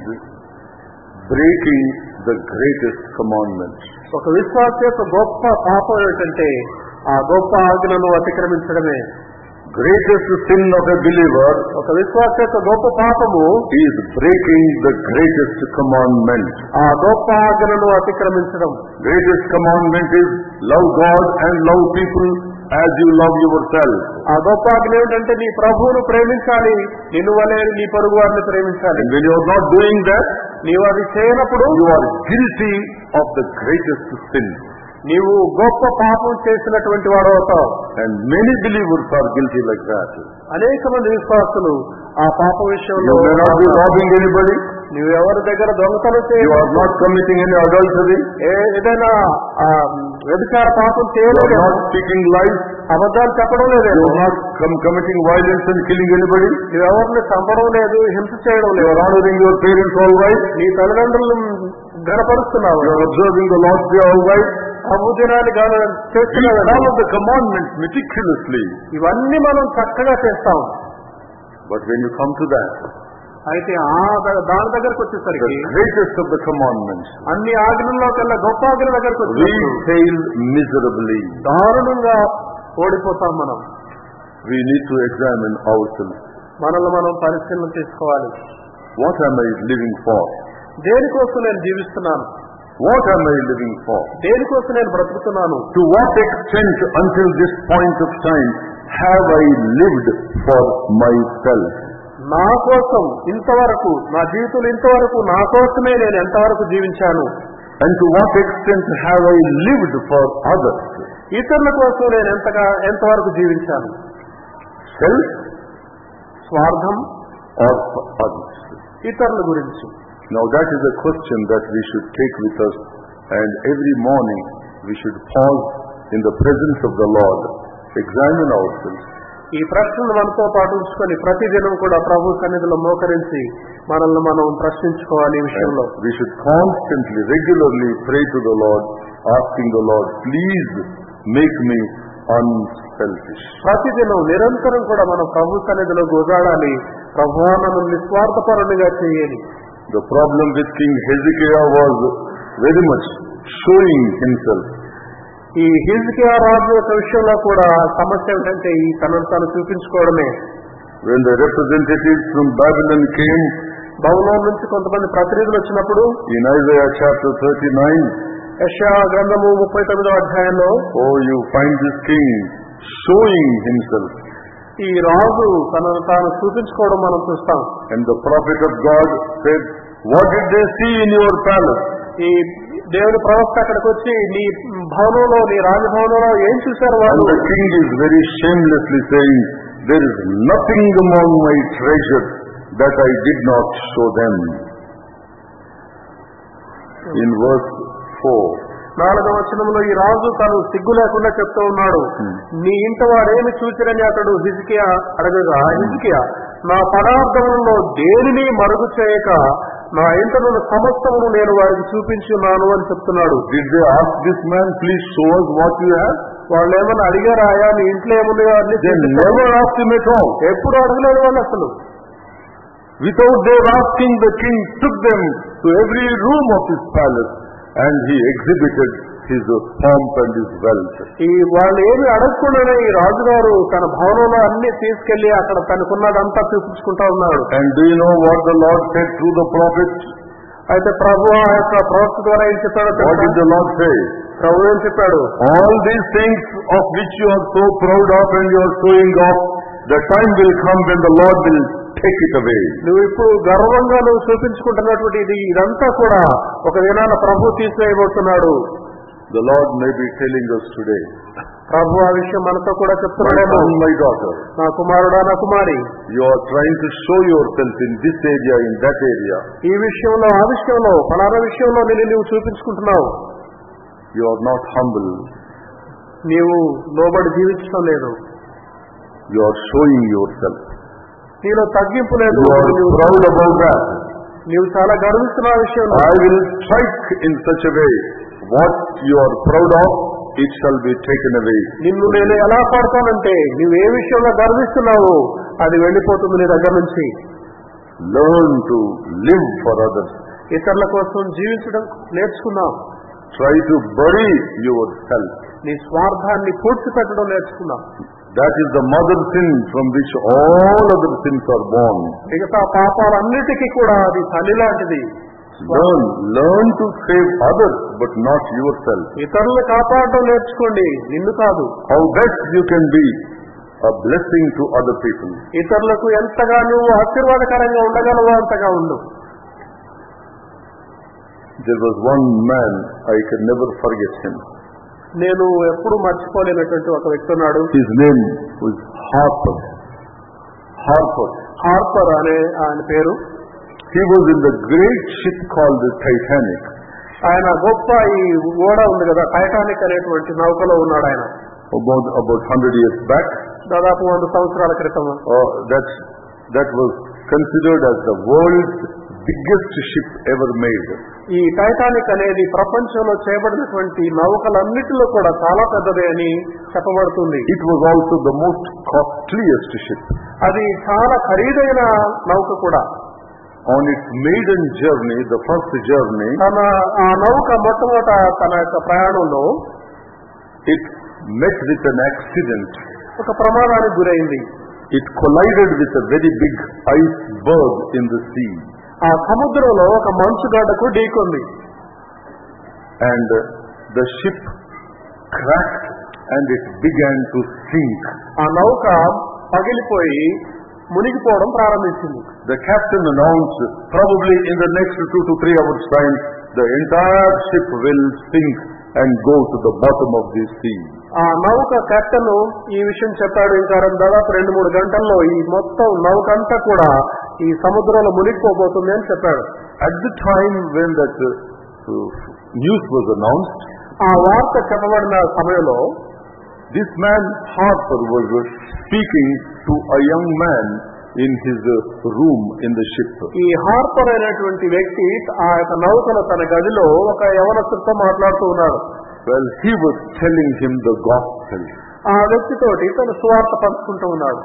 breaking the greatest commandment. ఒక విశ్వాస యొక్క గొప్ప పాపం ఏంటంటే ఆ గొప్ప ఆజ్ఞను అతిక్రమించడమే. Greatest sin of a believer, ఒక విశ్వాస యొక్క గొప్ప పాపము, is breaking the greatest commandment. ఆ గొప్ప ఆజ్ఞను అతిక్రమించడం. Greatest commandment is love God and love people as you love yourself. ఆ గొప్ప ఆజ్ఞ ఏమిటంటే నీ ప్రభువును ప్రేమించాలి, నిన్ను వలె నీ పొరుగు వారిని ప్రేమించాలి. And when you are not doing that, నీవు అది చేయనప్పుడు you are guilty of the greatest sin. నీవు గొప్ప పాపం చేసినటువంటి వాడు అవుతావు. And many believers are guilty like that. అనేక మంది విశ్వాసులు ఆ పాప విషయంలో You may not be robbing anybody. నీవు ఎవరి దగ్గర దొంగతనం You చేయవు. are not committing any adultery. ఏదైనా వ్యభిచార పాపం You చేయలేదు. are not speaking lies. అబద్ధాలు చెప్పడం You లేదు. are not com- committing violence and killing anybody? నువ్వెవరిని చంపడం లేదు, హింస చేయడం You లేదు. are honoring your parents all right? నీ తల్లిదండ్రులను ఘనపరుస్తున్నావు. You are observing the Lord's Day all right? ప్రభు దినాన్ని గాన We చేస్తున్నావు. follow the commandments meticulously. ఇవన్నీ మనం చక్కగా చేస్తాం. But when you come to that, అయితే ఆ ద- దాని దగ్గరకు the వచ్చేసరికి greatest of the commandments, అన్ని ఆజ్ఞల్లో కల్లా గొప్ప ఆజ్ఞ దగ్గరకు we వచ్చేసరికి fail miserably. దారుణంగా ఓడిపోతాం. మనం We need to examine ourselves. మనల్ని మనం పరిశీలన చేసుకోవాలి. What am I living for? దేనికోసం నేను జీవిస్తున్నాను, What am I living for? దేనికోసం నేను బ్రతుకుతున్నాను, To what extent until this point of time have I lived for myself? నా కోసం ఇంతవరకు, నా జీవితంలో ఇంతవరకు నా కోసమే నేను ఎంతవరకు జీవించాను, And to what extent have I lived for others? ఇతరుల కోసం నేను ఎంతగా ఎంతవరకు జీవించాను. Self స్వార్థం, or for others? ఇతరుల గురించి. Now that is a question that we should take with us, and every morning we should pause in the presence of the Lord, examine ourselves. ఈ ప్రశ్నలు మనతో పాటు ఉంచుకొని ప్రతిదినం కూడా ప్రభు సన్నిధిలో మోకరించి మనల్ని మనం ప్రశ్నించుకోవాలి. ఈ విషయంలో And we should constantly, regularly pray to the Lord, asking the Lord, please make me unselfish. ప్రతిదినం నిరంతరం కూడా మనం ప్రభు సన్నిధిలో గోజాడాలి. ప్రభువా నన్ను నిస్వార్థపరునిగా చేయాలి. The problem with King Hezekiah was very much showing himself. ఈ హిజ్కియా రాజు యొక్క విషయంలో కూడా సమస్య ఏంటంటే ఈ తనను తాను చూపించుకోవడమే. When the representatives from Babylon came, బబులోను నుంచి కొంతమంది ప్రతినిధులు వచ్చినప్పుడు in Isaiah chapter thirty-nine, యెషయా గ్రంథము ముప్పై తొమ్మిదో అధ్యాయంలో oh, you find this king showing himself. ఈ రాజు తనను తాను చూపించుకోవడం మనం చూస్తాం. And the prophet of God said, what did they see in your palace? ఈ దేవుని ప్రవక్త అక్కడికి వచ్చి నీ భవనంలో, నీ రాజభవనంలో ఏం చూశారు And వాళ్ళు? the king is very shamelessly saying, there is nothing among my treasures that I did not show them. In verse four. నాలుగవ వచనంలో ఈ రాజు తాను సిగ్గు లేకుండా చెప్తూ ఉన్నాడు, నీ ఇంట వారేమి చూచిరని అతడు హిజ్కియా అడగగా, హిజ్కియా నా పదార్థములలో దేనిని మరుగు చేయక నా ఇంటను సమస్తమును నేను వారికి చూపించున్నాను అని చెప్తున్నాడు. Did they ask this man, please show us what you have? వాళ్ళు ఏమన్నా అడిగారాయా నీ ఇంట్లో ఏమున్నాయో అన్ని? They never asked him at all. ఎప్పుడు అడగలేదు వాళ్ళు అసలు. Without their asking, the king took them to every room of his palace and he exhibited his pomp and his wealth. ఈ వాళ్ళు ఏమి అడగకుండానే ఈ రాజుగారు తన భవనంలో అన్ని తీసుకెళ్లి అక్కడ తనకున్నదంతా చూపించుకుంటా ఉన్నాడు. And do you know what the Lord said through the prophet? అయితే ప్రభు ఆ యొక్క ప్రవక్త ద్వారా ఏం చెప్పాడో What did తెలుసా? the Lord say? ప్రభు ఏం చెప్పాడు? All these things of which you are so proud of and you are showing off, the time will come when the Lord will take it away. నువ్వు ఇప్పుడు గర్వంగా నువ్వు చూపించుకుంటున్నటువంటి ఇది ఇదంతా కూడా ఒక దినాన ప్రభు తీసివేయబోతున్నాడు. The Lord may be telling us today, ప్రభు ఆ విషయం మనతో కూడా my చెప్తున్నాడేమో. son, my daughter, నా కుమారుడా, నా కుమారి, you are trying to show yourself in this area, in that area. ఈ విషయంలో, ఆ విషయంలో, ఫలానా విషయంలో నేను నువ్వు చూపించుకుంటున్నావు. You are not humble. నీవు లోబడి జీవించడం లేదు. You are showing yourself. నీలో తగ్గింపు లేదు. You are నీవు proud about that. నీవు చాలా గర్విస్తున్న ఆ విషయంలో. I will strike in such a way, what you are proud of, it shall be taken away. నిన్ను నేను ఎలా పడతానంటే నువ్వు ఏ విషయంలో గర్విస్తున్నావు అది వెళ్ళిపోతుంది నీ దగ్గర నుంచి. Learn to live for others. ఇతరుల కోసం జీవించడం నేర్చుకున్నాం. Try to bury yourself. నీ స్వార్థాన్ని పూడ్చిపెట్టడం నేర్చుకున్నాం. That is the mother sin from which all other sins are born. మిగతా పాపాలన్నిటికీ కూడా అది తల్లి లాంటిది. Learn, learn to save others, but not yourself. ఇతరులను కాపాడడం నేర్చుకోండి, నిన్ను కాదు. How best you can be a blessing to other people. ఇతరులకు ఎంతగా నువ్వు ఆశీర్వాదకరంగా ఉండగలవో అంతగా ఉండు. There was one man, I can never forget him. నేను ఎప్పుడు మర్చిపోలేనటువంటి ఒక వ్యక్తి ఉన్నాడు. His name was Harper. Harper. Harper అనే ఆయన పేరు. He was in the great ship called the Titanic. ఆయన గొప్ప ఈ ఓడ ఉంది కదా, టైటానిక్ అనేటువంటి నౌకలో ఉన్నాడు ఆయన. About about hundred years back. దాదాపు వంద సంవత్సరాల క్రితం. Uh, that, that was considered as the world's biggest ship ever made. ఈ టైటానిక్ అనేది ప్రపంచంలో చేయబడినటువంటి నౌకలన్నిటిలో కూడా చాలా పెద్దదే అని చెప్పబడుతుంది. It was also the most costliest ship. అది చాలా ఖరీదైన నౌక కూడా. On its maiden journey, the first journey, తన ఆ నౌక మొట్టమొదట తన యొక్క ప్రయాణంలో it met with an accident. ఒక ప్రమాదానికి గురైంది. It collided with a very big iceberg in the sea. ఆ సముద్రంలో ఒక మంచుగడ్డకు ఢీకొంది. And the ship cracked and it began to sink. ఆ నౌక పగిలిపోయి మునిగిపోవడం ప్రారంభించింది. The captain announced, probably in the next two to three hours time, the entire ship will sink and go to the bottom of the sea. ఆ నౌక captain ఈ విషయం చెప్పాడు. ఇంకా దాదాపు రెండు మూడు గంటల్లో ఈ మొత్తం నౌక అంతా కూడా ఈ సముద్రంలో మునిగిపోబోతుంది అని చెప్పాడు. At the time when that uh, news was announced, ఆ వార్త చెప్పబడిన సమయంలో this man Harper was speaking to a young man in his room in the ship. ఈ హార్పర్ అయినటువంటి వ్యక్తి ఆ యొక్క నౌకలో తన గదిలో ఒక యవనస్తుడితో మాట్లాడుతూ ఉన్నాడు. Well, he was telling him the gospel. ఆ వ్యక్తితోటి తన సువార్త పంచుకుంటూ ఉన్నాడు.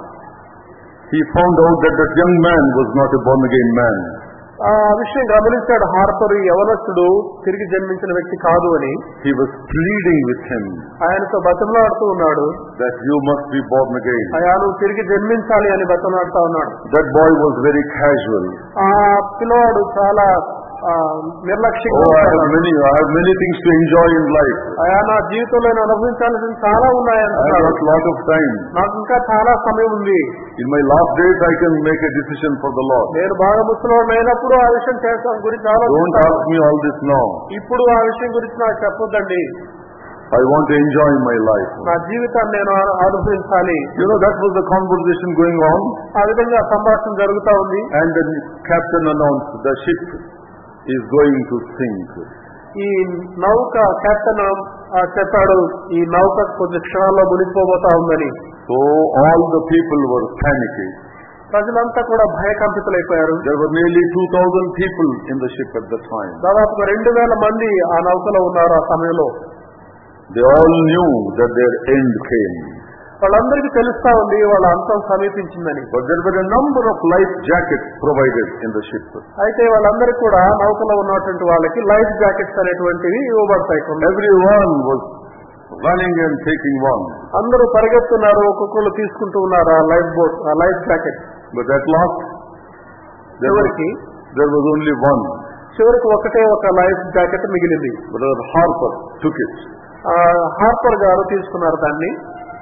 He found out that that young man was not a born again man. ఆ విషయం గమనించాడు హార్పర్ ఈ యవనస్తుడు తిరిగి జన్మించిన వ్యక్తి కాదు అని. He was pleading with him. ఆయనతో బతిమలాడుతూ ఉన్నాడు. That you must be born again. అయ్యా నువ్వు తిరిగి జన్మించాలి అని బతిమలాడుతూ ఉన్నాడు. That boy was very casual. ఆ పిల్లవాడు చాలా నిర్లక్ష్యంగా, oh, I have many, I have many things to enjoy in life. అయ్యా నా జీవితంలో నేను అనుభవించాల్సిన చాలా ఉన్నాయంటున్నాడు. I have got lot of time. నాకు ఇంకా చాలా సమయం ఉంది. In my last days I can make a decision for the Lord. నేను బాగా ముసలివాడిని అయినప్పుడు ఆ విషయం చేస్తాం గురించి Don't ask me all this now. ఇప్పుడు ఆ విషయం గురించి నాకు చెప్పొద్దండి. I want to enjoy my life. నా జీవితాన్ని నేను అనుభవించాలి. You know, that was the conversation going on. ఆ విధంగా సంభాషణ జరుగుతా ఉంది. And the captain announced the ship is going to sink. ఈ నౌక కెప్టెన్ చెప్పాడు ఈ నౌక కొద్ది క్షణాల్లో మునిగిపోబోతా ఉందని. So all the people were panicking. ప్రజలంతా కూడా భయకంపితులైపోయారు. There were nearly two thousand people in the ship at the time. దాదాపుగా రెండు వేల మంది ఆ నౌకలో ఉన్నారు ఆ సమయంలో. They all knew that their end came. వాళ్ళందరికీ తెలుస్తా ఉంది వాళ్ళ అంతం సమీపించిందని. But there were a number of life jackets provided in the ship. అయితే వాళ్ళందరికీ కూడా నౌకలో ఉన్నటువంటి వాళ్ళకి లైఫ్ జాకెట్స్ అనేటువంటివి ఇవ్వబడతాయి. Everyone was running and taking one. అందరూ పరిగెత్తున్నారు, ఒక్కొక్కరు తీసుకుంటూ ఉన్నారు ఆ లైఫ్ బోట్ ఆ life jacket. But at last there was, there was only one. చివరికి ఒకటే ఒక లైఫ్ జాకెట్ మిగిలింది. Brother Harper took it. Harper గారు తీసుకున్నారు దాన్ని.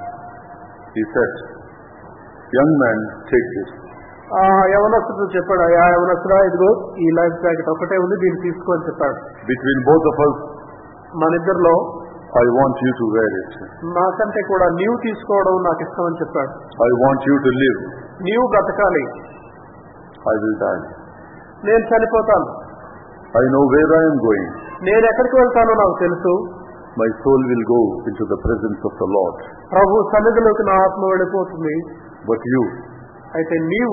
He said, young man, take this. ఆ యవనస్తుడు చెప్పాడు, ఆ యవనస్తుడా ఇదిగో ఈ లైఫ్ జాకెట్ ఒకటే ఉంది దీన్ని తీసుకో అని చెప్పాడు. Between both of us, మన ఇద్దరిలో I want you to wear it. నాకంటే కూడా నీవు తీసుకోవడం నాకు ఇష్టం అని చెప్పాడు. I want you to live. నీవు బ్రతకాలి. I will die. నేను చనిపోతాను. I know where I am going. నేను ఎక్కడికి వెళ్తానో నాకు తెలుసు. My soul will go into the presence of the Lord. ప్రభు సన్నిధిలోకి నా ఆత్మ వెళ్ళిపోతుంది. But you, అయితే నీవు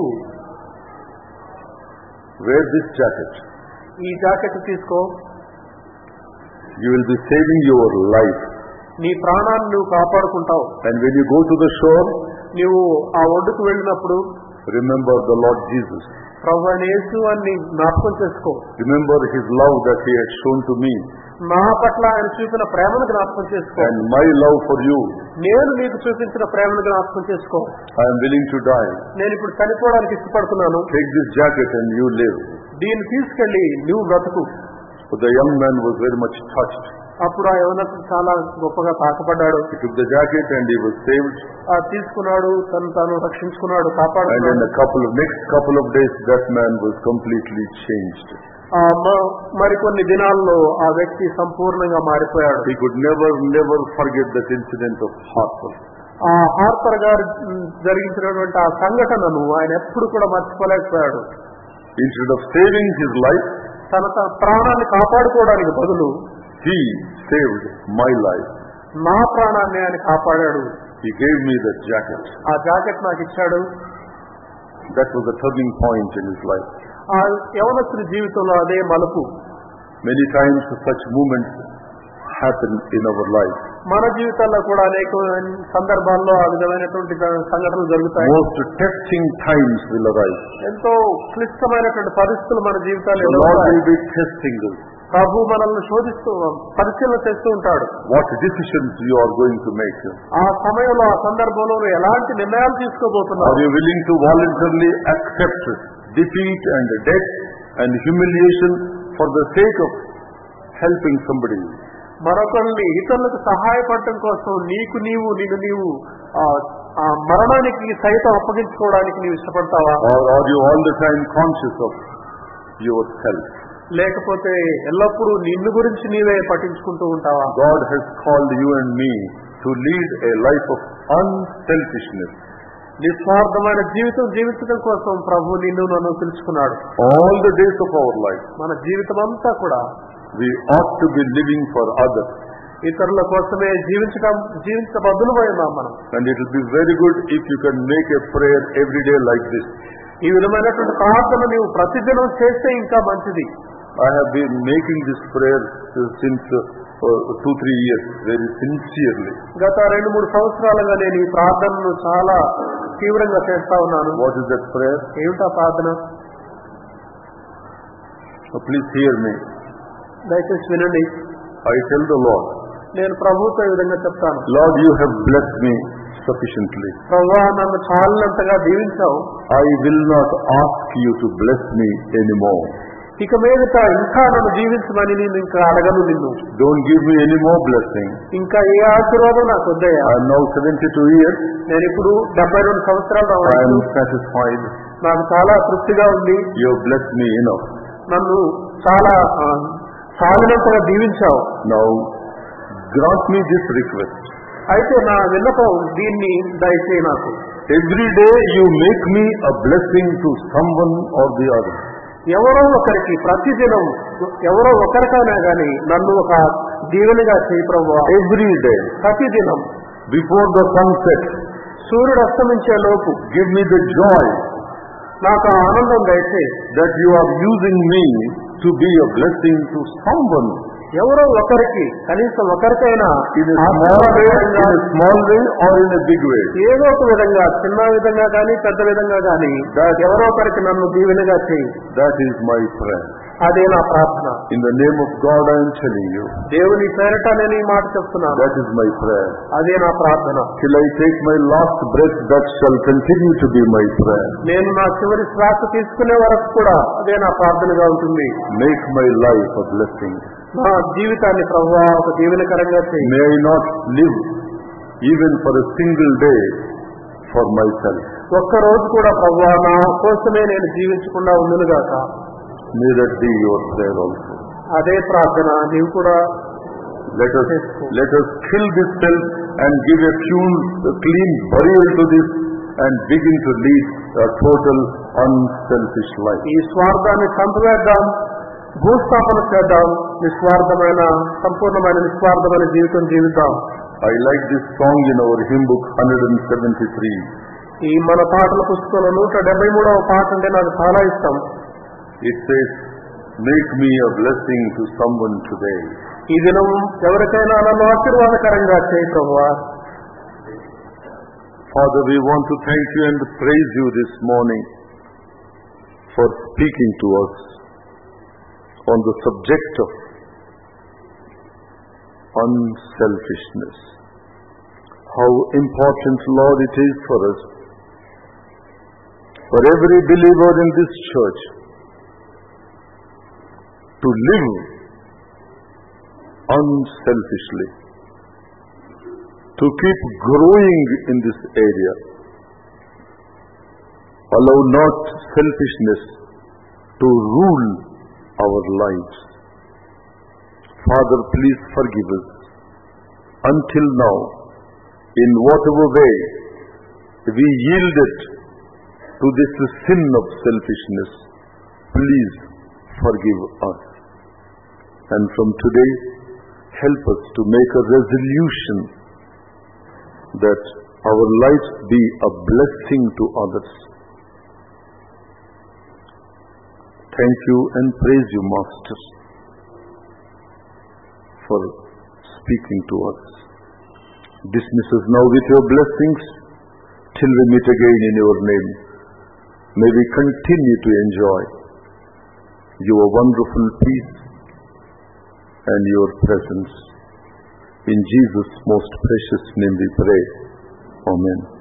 wear this jacket. ఈ జాకెట్ తీసుకో. You will be saving your life. నీ ప్రాణాన్ని నువ్వు కాపాడుకుంటావు. And when you go to the shore, నీవు ఆ ఒడ్డుకు వెళ్ళినప్పుడు remember the Lord Jesus. ప్రభు అయిన యేసు అని జ్ఞాపకం చేసుకో. Remember his love that he had shown to me. నా పట్ల ఆయన చూపిన ప్రేమను జ్ఞాపకం చేసుకో. And my love for you. నేను నీకు చూపించిన ప్రేమను జ్ఞాపకం చేసుకో. I am willing to die. నేను ఇప్పుడు చనిపోవడానికి ఇష్టపడుతున్నాను. Take this jacket and you live. దీన్ని తీసుకెళ్లి నువ్వు బ్రతుకు. But the young man was very much touched. అప్పుడు ఆ యవనస్తుడు చాలా గొప్పగా తాకపడ్డాడు. He took the jacket and he was saved. ఆ తీసుకున్నాడు, తను తాను రక్షించుకున్నాడు, And కాపాడుకున్నాడు. in a couple of next couple of days, that man was completely changed. మరికొన్ని దినాల్లో ఆ వ్యక్తి సంపూర్ణంగా మారిపోయాడు. He could never, never forget that incident of Harper. ఆ హార్పర్ గారు జరిగించినటువంటి ఆ సంఘటనను ఆయన ఎప్పుడు కూడా మర్చిపోలేకపోయాడు. Instead of saving his life, తన తన ప్రాణాన్ని కాపాడుకోవడానికి బదులు he saved my life. నా ప్రాణాన్ని ఆయన కాపాడాడు. He gave me the jacket. ఆ జాకెట్ నాకు ఇచ్చాడు. That was a turning point in his life. ఆ యవనస్తుని జీవితంలో అదే మలుపు. Many times such moments happen in our life. మన జీవితాల్లో కూడా అనేక సందర్భాల్లో ఆ విధమైనటువంటి సంఘటనలు జరుగుతాయి. Most testing times will arise. ఎంతో క్లిష్టమైనటువంటి పరిస్థితులు మన జీవితాల్లో The Lord will be testing us. ప్రభు మనల్ని శోధిస్తూ పరిశీలన చేస్తూ ఉంటాడు. What decisions you are going to make? ఆ సమయంలో ఆ సందర్భంలో ఎలాంటి నిర్ణయాలు తీసుకోబోతున్నారు? Are you willing to voluntarily accept defeat and death and humiliation for the sake of helping somebody? మరొకరిని ఇతరులకు సహాయపడటం కోసం నీకు నీవు నిన్ను నీవు ఆ మరణానికి సైతం అప్పగించుకోవడానికి నీవు ఇష్టపడతావా? Or are you all the time conscious of yourself? లేకపోతే ఎల్లప్పుడూ నిన్ను గురించి నీవే పట్టించుకుంటూ ఉంటావా? God has called you and me to lead a life of unselfishness. నిస్వార్థమైన జీవితం జీవించడం కోసం ప్రభు నిన్ను నన్ను పిలుచుకున్నాడు. All the days of our life మన జీవితం అంతా కూడా we ought to be living for others. ఇతరుల కోసమే జీవించడం జీవించబద్దులమై ఉన్నాం మనం. And it will be very good if you can make a prayer every day like this. ఈ విధమైనటువంటి ప్రార్థన నీవు ప్రతిదినం చేస్తే ఇంకా మంచిది. I have been making this prayer since uh, two three years very sincerely. గత రెండు మూడు సంవత్సరాలుగా నేను ఈ ప్రార్థనను చాలా తీవ్రంగా చేస్తా ఉన్నాను. What is that prayer? ఏమిటా ప్రార్థన? So please hear me. దయచేసి వినండి. I tell the Lord, నేను ప్రభువుతో ఈ విధంగా చెప్తాను. Lord, you have blessed me sufficiently. ప్రభువా నన్ను చాలినంతగా దీవించావు. I will not ask you to bless me anymore. ఇక మీదట ఇంకా నన్ను జీవించమని నేను ఇంకా అడగను నిన్ను. Don't give me any more blessing. ఇంకా ఏ ఆశీర్వాదం నాకు వద్దయ్యా. I am now seventy-two years. నేను ఇప్పుడు డెబ్బై రెండు సంవత్సరాలు. I am satisfied. నాకు చాలా తృప్తిగా ఉంది. You have blessed me enough. నన్ను చాలా చాలినంతగా దీవించావు. Now grant me this request. అయితే నా విన్నపం దీన్ని దయచేయి నాకు. Every day you make me a blessing to someone or the other. ఎవరో ఒకరికి ప్రతిదినం ఎవరో ఒకరికైనా గాని నన్ను ఒక దీవెనగా చేయి ప్రభువా. Every day, ప్రతిదినం before the sunset, సూర్యుడు అస్తమించే లోపు give me the joy నాకు ఆనందం దయచేయి. that you are using me to be a blessing to someone. ఎవరో ఒకరికి కనీసం ఒకరికైనా In a small way, in a small way or in a big way. ఏదో ఒక విధంగా చిన్న విధంగా కానీ పెద్ద విధంగా కానీ ఎవరో ఒకరికి నన్ను దీవెనగా చేయి. That is my prayer. అదే నా ప్రార్థన. In the name of God I am telling you. దేవుని పేరట నేను ఈ మాట చెప్తున్నాను. That is my prayer. అదే నా ప్రార్థన. Till I take my last breath, that shall continue to be my prayer. నేను నా చివరి శ్వాస తీసుకునే వరకు కూడా అదే నా ప్రార్థనగా ఉంటుంది. Make my life a blessing. నా జీవితాన్ని ప్రభువా ఒక దీవెనకరంగా చేయి. May I not live even for a single day for myself. ఒక్క రోజు కూడా ప్రభువా నా కోసమే నేను జీవించకుండా ఉండునుగాక. May that be your prayer also. అదే ప్రార్థన నీవు కూడా. Let us let us kill this self and give a clean, a clean burial to this and begin to lead a total unselfish life. ఈ స్వార్థాన్ని చంపివేద్దాం, భూస్థాపన చేద్దాం, నిస్వార్థమైన సంపూర్ణమైన నిస్వార్థమైన జీవితం జీవిద్దాం. I like this song in our hymn book one seventy-three. ఈ మన పాటల పుస్తకంలో నూట డెబ్బై మూడవ పాట అంటే నాకు చాలా ఇష్టం. It says, make me a blessing to someone today. ఈ దినం ఎవరికైనా నన్ను ఆశీర్వాదకరంగా చేయి ప్రభువా. Father, we want to thank you and praise you this morning for speaking to us on the subject of unselfishness. How important, Lord, it is for us, for every believer in this church, to live unselfishly, to keep growing in this area. Allow not selfishness to rule our lives. Father, please forgive us. Until now, in whatever way we yielded to this sin of selfishness, please forgive us. And from today, help us to make a resolution that our lives be a blessing to others. Thank you and praise you, Master, for speaking to us. Dismiss us now with your blessings till we meet again in your name. May we continue to enjoy your wonderful peace and your presence. In Jesus' most precious name we pray. Amen.